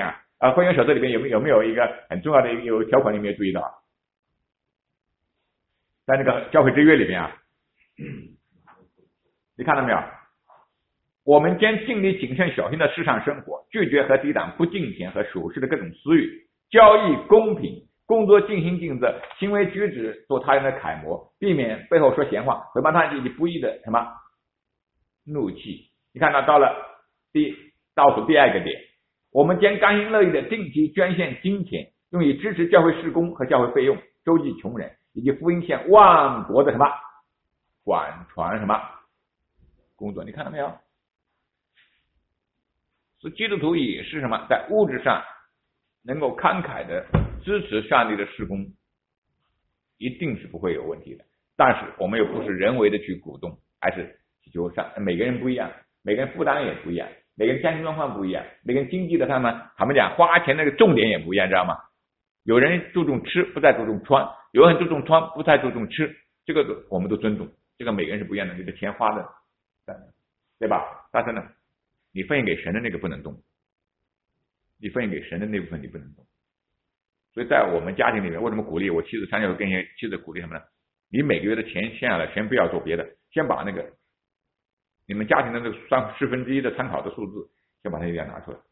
啊，会员守则里面有没有有没有一个很重要的一个有条款，你有没有注意到？在那个教会之约里面啊，你看到没有？我们将尽力谨慎小心的世上生活，拒绝和抵挡不敬虔和属世的各种私欲，交易公平，工作尽心尽责，行为举止做他人的楷模，避免背后说闲话，回报他人以及不义的什么怒气。你看到到了第倒数第二个点，我们将甘心乐意的定期捐献金钱，用以支持教会事工和教会费用，周济穷人，以及福音向万国的什么广传什么工作。你看到没有？所以基督徒也是什么，在物质上能够慷慨的支持上帝的事工，一定是不会有问题的。但是我们又不是人为的去鼓动，还是祈求上每个人不一样，每个人负担也不一样，每个人家庭状况不一样，每个人经济的他们他们讲花钱那个重点也不一样，知道吗？有人注重吃，不再注重穿；有人注重穿，不再注重吃。这个我们都尊重，这个每个人是不一样的，你的钱花的，对吧？但是呢，你分给神的那个不能动，你分给神的那部分你不能动。所以在我们家庭里面，为什么鼓励我妻子常常会跟妻子鼓励他们呢？你每个月的钱先下来，先不要做别的，先把那个你们家庭的那个三十分之一的参考的数字，先把它一点拿出来。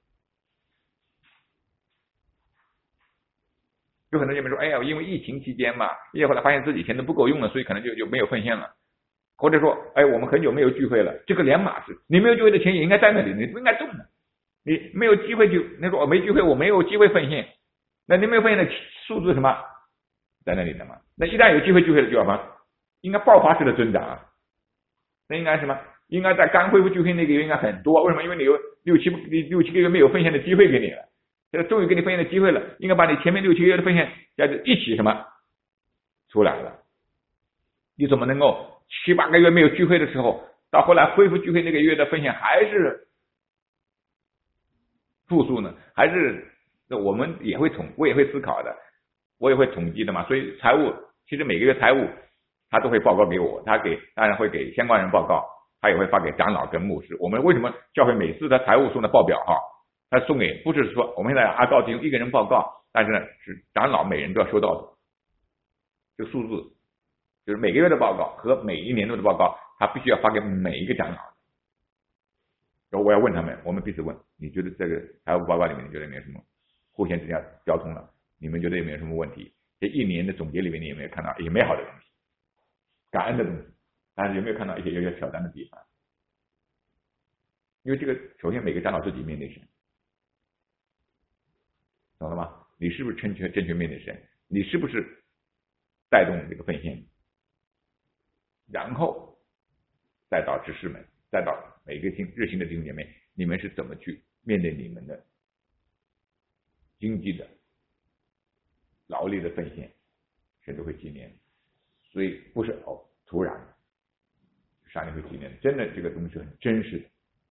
有很多人们说，哎呀，因为疫情期间嘛，因为后来发现自己钱都不够用了，所以可能就就没有奉献了。或者说，哎，我们很久没有聚会了，这个两码事。你没有聚会的钱也应该在那里，你不应该动的。你没有机会就，你说我没聚会，我没有机会奉献，那你没有奉献的数字什么在那里的嘛？那一旦有机会聚会的就要什么？应该爆发式的增长啊！那应该什么？应该在刚恢复聚会那个月应该很多。为什么？因为你有六七六七个月没有奉献的机会给你了。这个终于给你奉献的机会了，应该把你前面六七个月的奉献加一起什么出来了。你怎么能够七八个月没有聚会的时候，到后来恢复聚会那个月的奉献还是负数呢？还是我们也会统，我也会思考的，我也会统计的嘛。所以财务其实每个月财务他都会报告给我，他给当然会给相关人报告，他也会发给长老跟牧师。我们为什么教会每次的财务送的报表哈？他送给不是说我们现在按照用一个人报告，但是呢是长老每人都要收到的，这个数字就是每个月的报告和每一年度的报告，他必须要发给每一个长老。然后我要问他们，我们彼此问，你觉得这个财务报告里面你觉得有没有什么互相之间交通了？你们觉得有没有什么问题？这一年的总结里面你有没有看到一些美好的东西，感恩的东西？但是有没有看到一些有些挑战的地方？因为这个首先每个长老自己面对神。懂了吗？你是不是正确正确面对神？你是不是带动这个奉献？然后再到执事们，再到每个新日新的弟兄姐妹，你们是怎么去面对你们的经济的劳力的奉献？神都会纪念，所以不是哦突然，上帝会纪念，真的这个东西很真实的，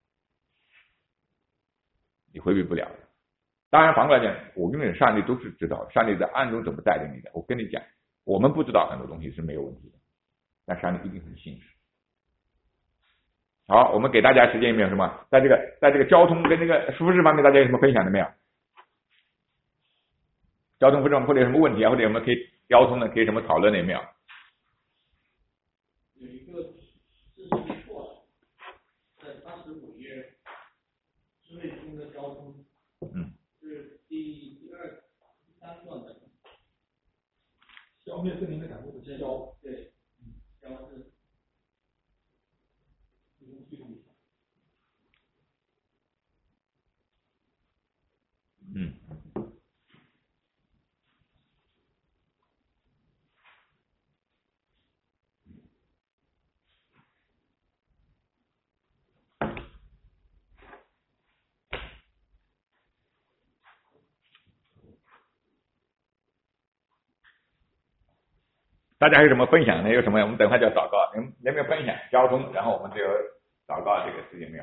你回避不了的。当然反过来讲，我永远上帝都是知道，上帝在暗中怎么带领你的。我跟你讲，我们不知道很多东西是没有问题的，但上帝一定很信实。好，我们给大家时间有没有什么，在这个在这个交通跟这个舒适方面，大家有什么分享的没有？交通服装或者有什么问题啊，或者有什么可以交通的可以什么讨论的有没有？ 有一个字是错的，在八十五页，智慧中的交通。 嗯。 是第第二、第三段的消灭圣灵的感悟的消， 对，嗯，消是嗯。大家还有什么分享呢？有什么？我们等会就要祷告，你们有没有分享交通？然后我们就祷告这个事情没有？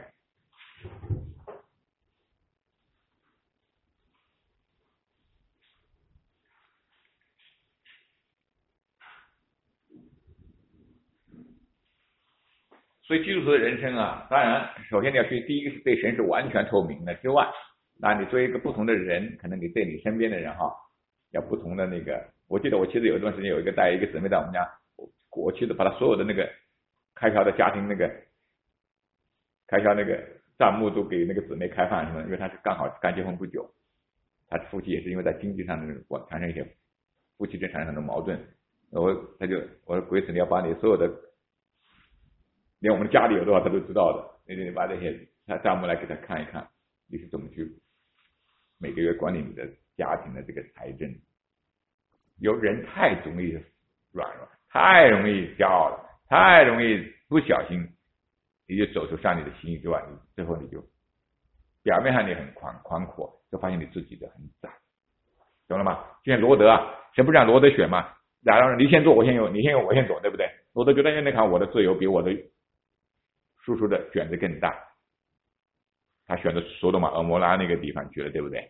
所以基督徒的人生啊，当然首先你要去，第一个是对神是完全透明的之外， 那你作为一个不同的人，可能你对你身边的人哈，要不同的那个。我记得我妻子有一段时间有一个带一个姊妹在我们家，我妻子把她所有的那个开销的家庭那个开销那个账目都给那个姊妹开放什么，因为她是刚好刚结婚不久，她夫妻也是因为在经济上的我产生一些夫妻之间产生很多矛盾，我他就我说鬼子你要把你所有的连我们家里有多少他都知道的，你得把这些账目来给他看一看，你是怎么去每个月管理你的家庭的这个财政。有人太容易软弱，太容易骄傲了，太容易不小心你就走出上帝的心意之外，你最后你就表面上你很宽宽阔，就发现你自己的很窄，懂了吗？就像罗德啊，谁不让罗德选嘛？然后你先做，我先有，你先有，我先走，对不对？罗德觉得你看我的自由比我的叔叔的选择更大，他选择索多玛俄摩拉那个地方去了，对不对？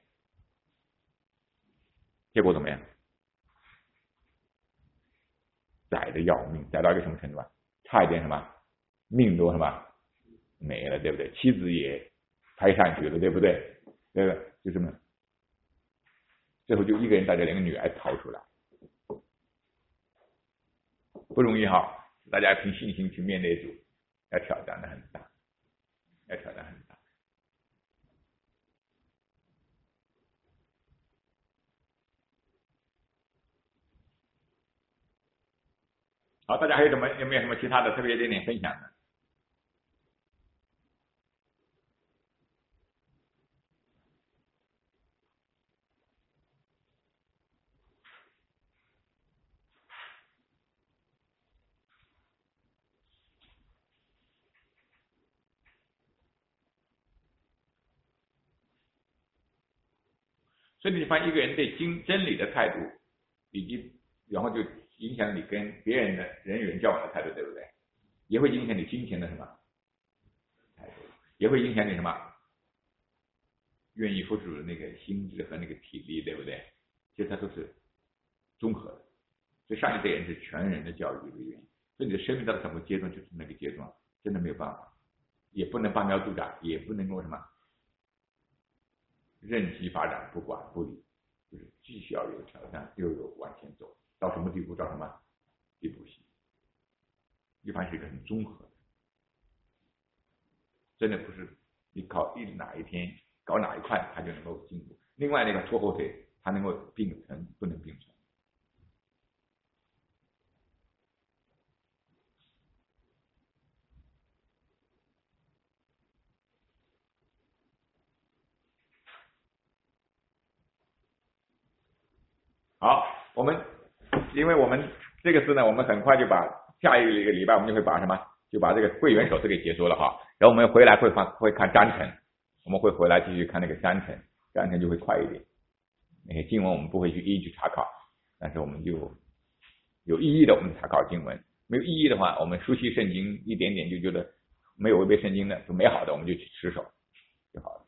结果怎么样？窄的要命，窄到一个什么程度啊？差一点什么命都什么没了，对不对？妻子也拍上去了，对不对？对不对？就这么，最后就一个人带着两个女儿逃出来，不容易哈！大家凭信心去面对主，要挑战的很大，要挑战很大。好，大家还有什么有没有什么其他的特别点点分享的？所以你发现一个人对经真理的态度，以及然后就影响你跟别人的人与人交往的态度，对不对？也会影响你金钱的什么态度，也会影响你什么愿意付出的那个心智和那个体力，对不对？其实它都是综合的。所以上帝对人是全人的教育的原因。所以你的生命到了什么阶段就是那个阶段，真的没有办法，也不能拔苗助长，也不能够什么任其发展，不管不理，就是既需要有挑战，又有往前走，到什么地步到什么地步行。一般是一个很综合的，真的不是你靠一哪一天搞哪一块它就能够进步，另外那个拖后腿它能够并存，不能并存。好，我们因为我们这个事呢，我们很快就把下一个礼拜我们就会把什么，就把这个会员手册给结束了哈。然后我们回来会看会看章程，我们会回来继续看那个章程，章程就会快一点。那些经文我们不会去一一去查考，但是我们就有意义的我们查考经文，没有意义的话，我们熟悉圣经一点点就觉得没有违背圣经的，就美好的我们就去持守就好了。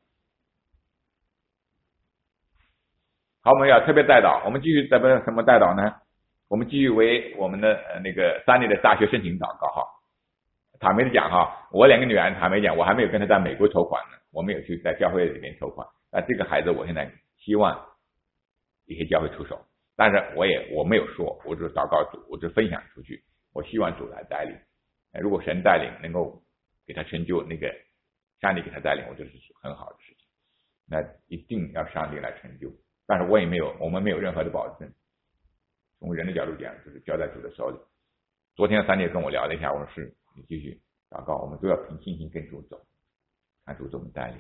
好，我们要特别带导，我们继续怎么什么带导呢？我们继续为我们的呃那个三年的大学申请祷告哈。坦白的讲哈，我两个女儿坦白讲，我还没有跟她在美国筹款呢，我没有去在教会里面筹款。那这个孩子我现在希望一些教会出手，但是我也我没有说，我只祷告主，我只分享出去，我希望主来带领。如果神带领能够给他成就，那个上帝给他带领，我觉得是很好的事情。那一定要上帝来成就。但是我也没有，我们没有任何的保证。从人的角度讲，就是交在主的手里。昨天三姐跟我聊了一下，我说是你继续祷告，我们都要凭信心跟主走，看主怎么带领。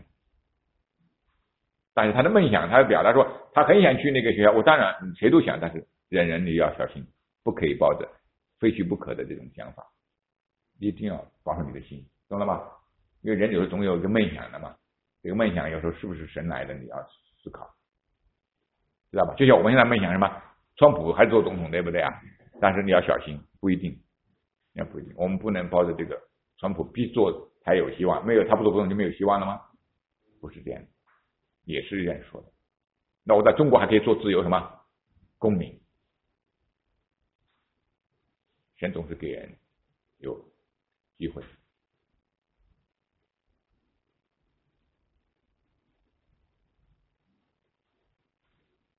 但是他的梦想，他表达说他很想去那个学校，我当然谁都想，但是人人你要小心，不可以抱着非去不可的这种想法，一定要保守你的心，懂了吗？因为人有时候总有一个梦想的嘛，这个梦想有时候是不是神来的，你要思考。知道吧？就像我们现在梦想什么，川普还是做总统，对不对啊？但是你要小心，不一定，那不一定。我们不能抱着这个川普必做才有希望，没有他不做总统就没有希望了吗？不是这样，也是这样说的。那我在中国还可以做自由什么公民？神总是给人有机会。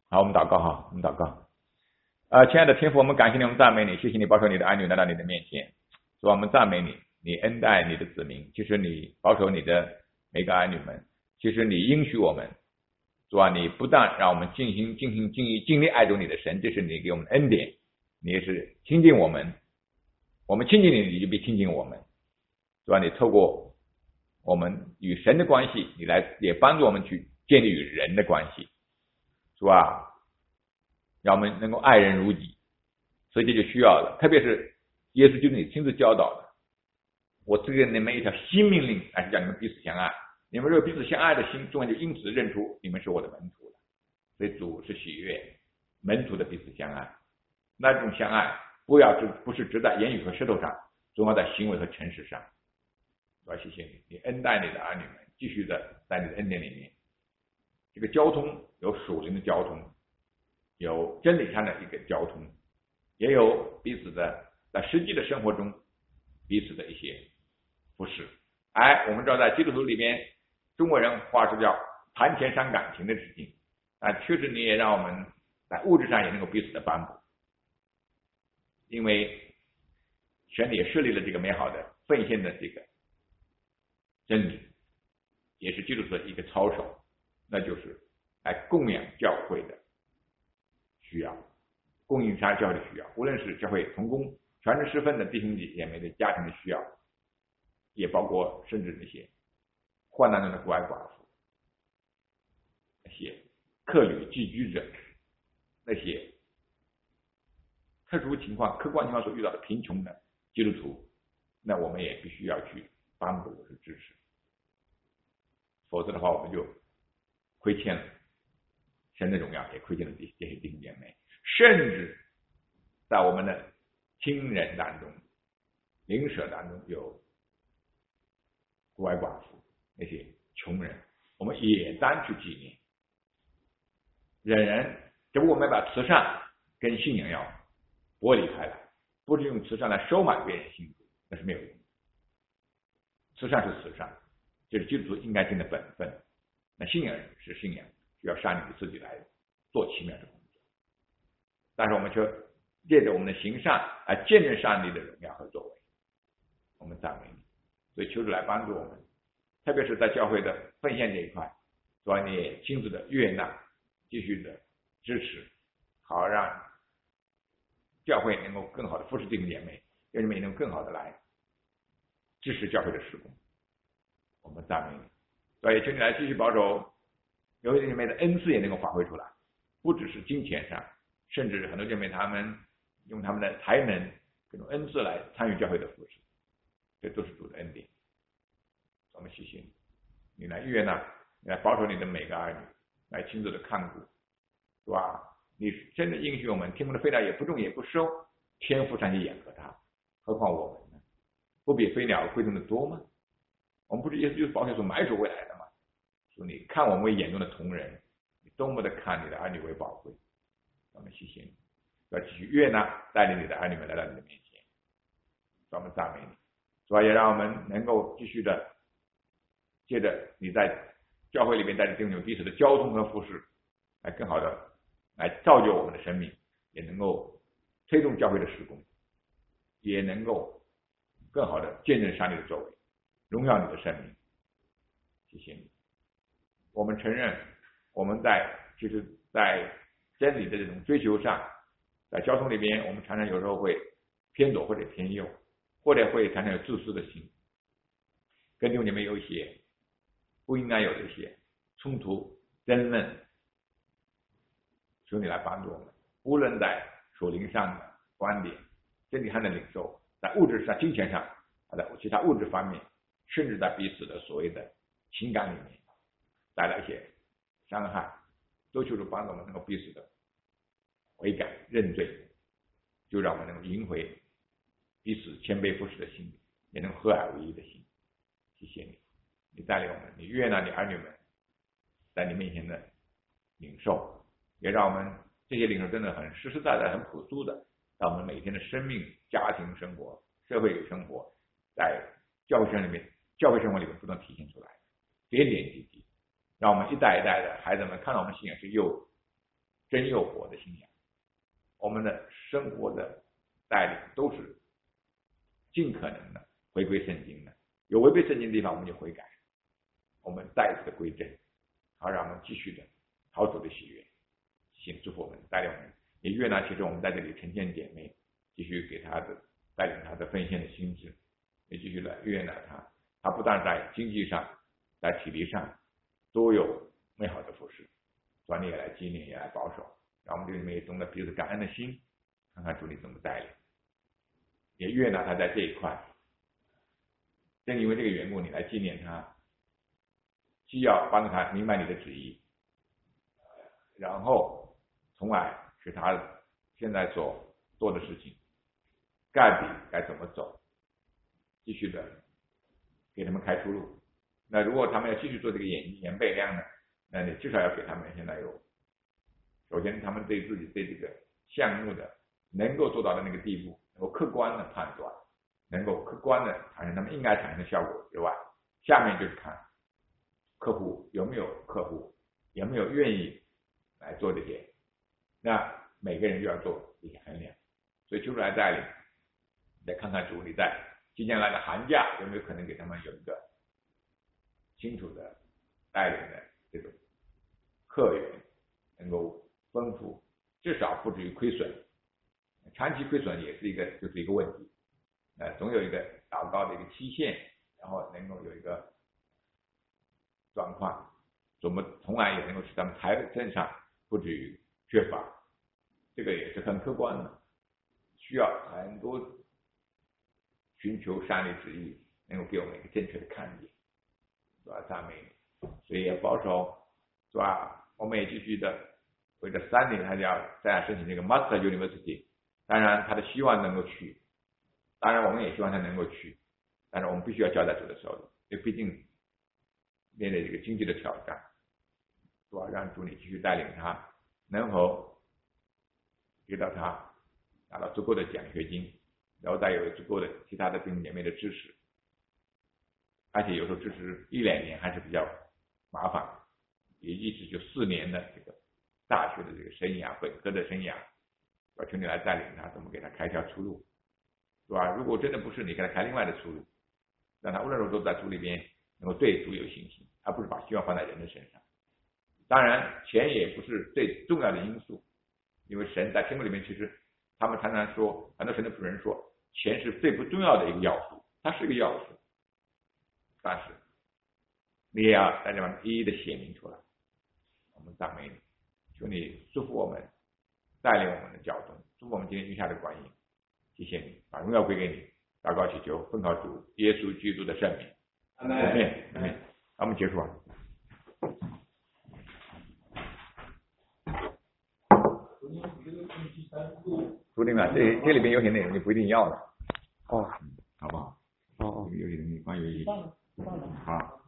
好，我们祷告哈，我们祷告。呃，亲爱的天父，我们感谢你，我们赞美你，谢谢你保守你的儿女来到你的面前。主啊，我们赞美你，你恩待你的子民，其实你保守你的每个儿女们，其实你应许我们。主啊，你不但让我们尽心尽心尽意尽力爱主你的神，这是你给我们的恩典，你也是亲近我们，我们亲近你，你就必亲近我们。主啊，你透过我们与神的关系，你来也帮助我们去建立与人的关系。主啊，让我们能够爱人如己，所以这就需要了，特别是耶稣就是你亲自教导的，我赐给你们一条新命令，乃是叫你们彼此相爱。你们若彼此相爱的心，众人就因此认出你们是我的门徒了。所以主是喜悦门徒的彼此相爱，那种相爱不要只不是只在言语和舌头上，总要在行为和诚实上。主啊，谢谢你，你恩待你的儿女们，继续的在你的恩典里面。这个交通有属灵的交通，有真理上的一个交通，也有彼此的在实际的生活中彼此的一些服侍。哎，我们知道在基督徒里面，中国人话说叫谈钱伤感情的事情，啊，确实你也让我们在物质上也能够彼此的帮补，因为神也设立了这个美好的奉献的这个真理，也是基督徒的一个操守，那就是来供养教会的需要，供应他教会的需要，无论是教会同工全职侍奉的弟兄姐妹的家庭的需要，也包括甚至那些患难中的孤儿寡妇，那些客旅寄居者，那些特殊情况客观情况所遇到的贫穷的基督徒，那我们也必须要去帮助和支持，否则的话我们就亏欠了神的荣耀，也亏欠了这些弟兄姐妹，甚至在我们的亲人当中邻舍当中有孤儿寡妇，那些穷人，我们也当去纪念。人人只不过我们把慈善跟信仰要剥离开来，不是用慈善来收买别人幸福，那是没有用的。慈善是慈善，这是基督徒应该尽的本分。那信仰是信仰，需要上帝自己来做奇妙的工作。但是我们却借着我们的行善来见证上帝的荣耀和作为，我们赞美你。所以求主来帮助我们，特别是在教会的奉献这一块，主啊，你也亲自的悦纳，继续的支持，好让教会能够更好的服侍弟兄姐妹，让你们也能更好的来支持教会的事工。我们赞美你，所以求你来继续保守有弟兄姐妹的恩赐也能够发挥出来，不只是金钱上，甚至很多姐妹他们用他们的才能各种恩赐来参与教会的服侍，这都是主的恩典。我们谢谢你，你来悦纳，你来保守你的每个儿女，来亲自的看顾，是吧？你真的应许我们，天空的飞鸟也不种也不收，天父尚且养活它，何况我们呢？不比飞鸟贵重的多吗？我们不是耶稣就是保险所买主未来的吗？说你看我们为眼中的同人，你多么的看你的儿女为宝贵。我们谢谢你，要继续悦纳带领你的儿女们来到你的面前，我们赞美你，主要也让我们能够继续的借着你在教会里面带着弟兄彼此的交通和服侍，来更好的来造就我们的生命，也能够推动教会的事工，也能够更好的见证上帝的作为，荣耀你的生命。谢谢你，我们承认我们在其实在真理的这种追求上，在交通里边我们常常有时候会偏左或者偏右，或者会常常有自私的心，跟弟兄姐妹有一些不应该有的一些冲突争论，求你来帮助我们，无论在属灵上的观点真理上的领受，在物质上金钱上，在其他物质方面，甚至在彼此的所谓的情感里面带来一些伤害，都求主帮助我们能够彼此的悔改认罪，就让我们能够赢回彼此谦卑服侍的心，也能和蔼为一的心。谢谢你，你带领我们，你悦纳你儿女们在你面前的领受，也让我们这些领受真的很实实在在很朴素的，在我们每天的生命家庭生活社会生活，在教会生活里面教会生活里面不能体现出来，点点滴滴让我们一代一代的孩子们看到我们信仰是又真又活的信仰。我们的生活的带领都是尽可能的回归圣经的，有违背圣经的地方我们就悔改，我们再次的归正，好让我们继续的讨主的喜悦，请祝福我们，带领我们，也悦纳其实我们在这里呈现姐妹，继续给她的带领她的奉献的心智，也继续来悦纳她，她不但在经济上，在体力上都有美好的服饰，主你也来纪念，也来保守，让我们这里面也懂得彼此感恩的心，看看主你怎么带领，也悦纳他在这一块，正因为这个缘故，你来纪念他，既要帮助他明白你的旨意，然后从而使他现在所做的事情该该怎么走，继续的给他们开出路。那如果他们要继续做这个演演备量呢，那你至少要给他们现在有，首先他们对自己对这个项目的能够做到的那个地步，能够客观的判断，能够客观的产生他们应该产生的效果之外，下面就是看客户有没有客户有没有愿意来做这些，那每个人就要做一些衡量。所以求主来带领，再看看主你在即将来的寒假有没有可能给他们有一个清楚的带领的这种客源能够丰富，至少不至于亏损，长期亏损也是一个就是一个问题，呃，总有一个祷告的一个期限，然后能够有一个状况，怎么从来也能够使他们财政上不至于缺乏，这个也是很客观的，需要很多寻求上帝旨意，能够给我们一个正确的看见，是吧？赞美你，所以要保守，是吧？我们也继续的为了三年，他就要再申请这个 Master University， 当然他的希望能够去，当然我们也希望他能够去，但是我们必须要交在主的手里，因为毕竟面对这个经济的挑战，是吧？让主你继续带领他，能否给到他拿到足够的奖学金，然后再有足够的其他的弟兄姐妹的支持，而且有时候支持一两年还是比较麻烦，也一直就四年的这个大学的这个生涯，本科的生涯，要求你来带领他，怎么给他开一条出路，是吧？如果真的不是你给他开另外的出路，让他无论如何都在主里边能够对主有信心，而不是把希望放在人的身上。当然钱也不是最重要的因素，因为神在天国里面，其实他们常常说，很多神的主人说钱是最不重要的一个要素，它是一个要素，但是你也要在这方面一一的显明出来。我们赞美你，求你祝福我们，带领我们的教宗，祝福我们今天余下的观音，谢谢你，把荣耀归给你，祷告祈求奉靠主耶稣基督的圣名，阿门，阿门，阿门。我们结束啊。注定了，这这里边有些内容你不一定要了， 哦， 好不好？ 哦哦， 有些东西关于好。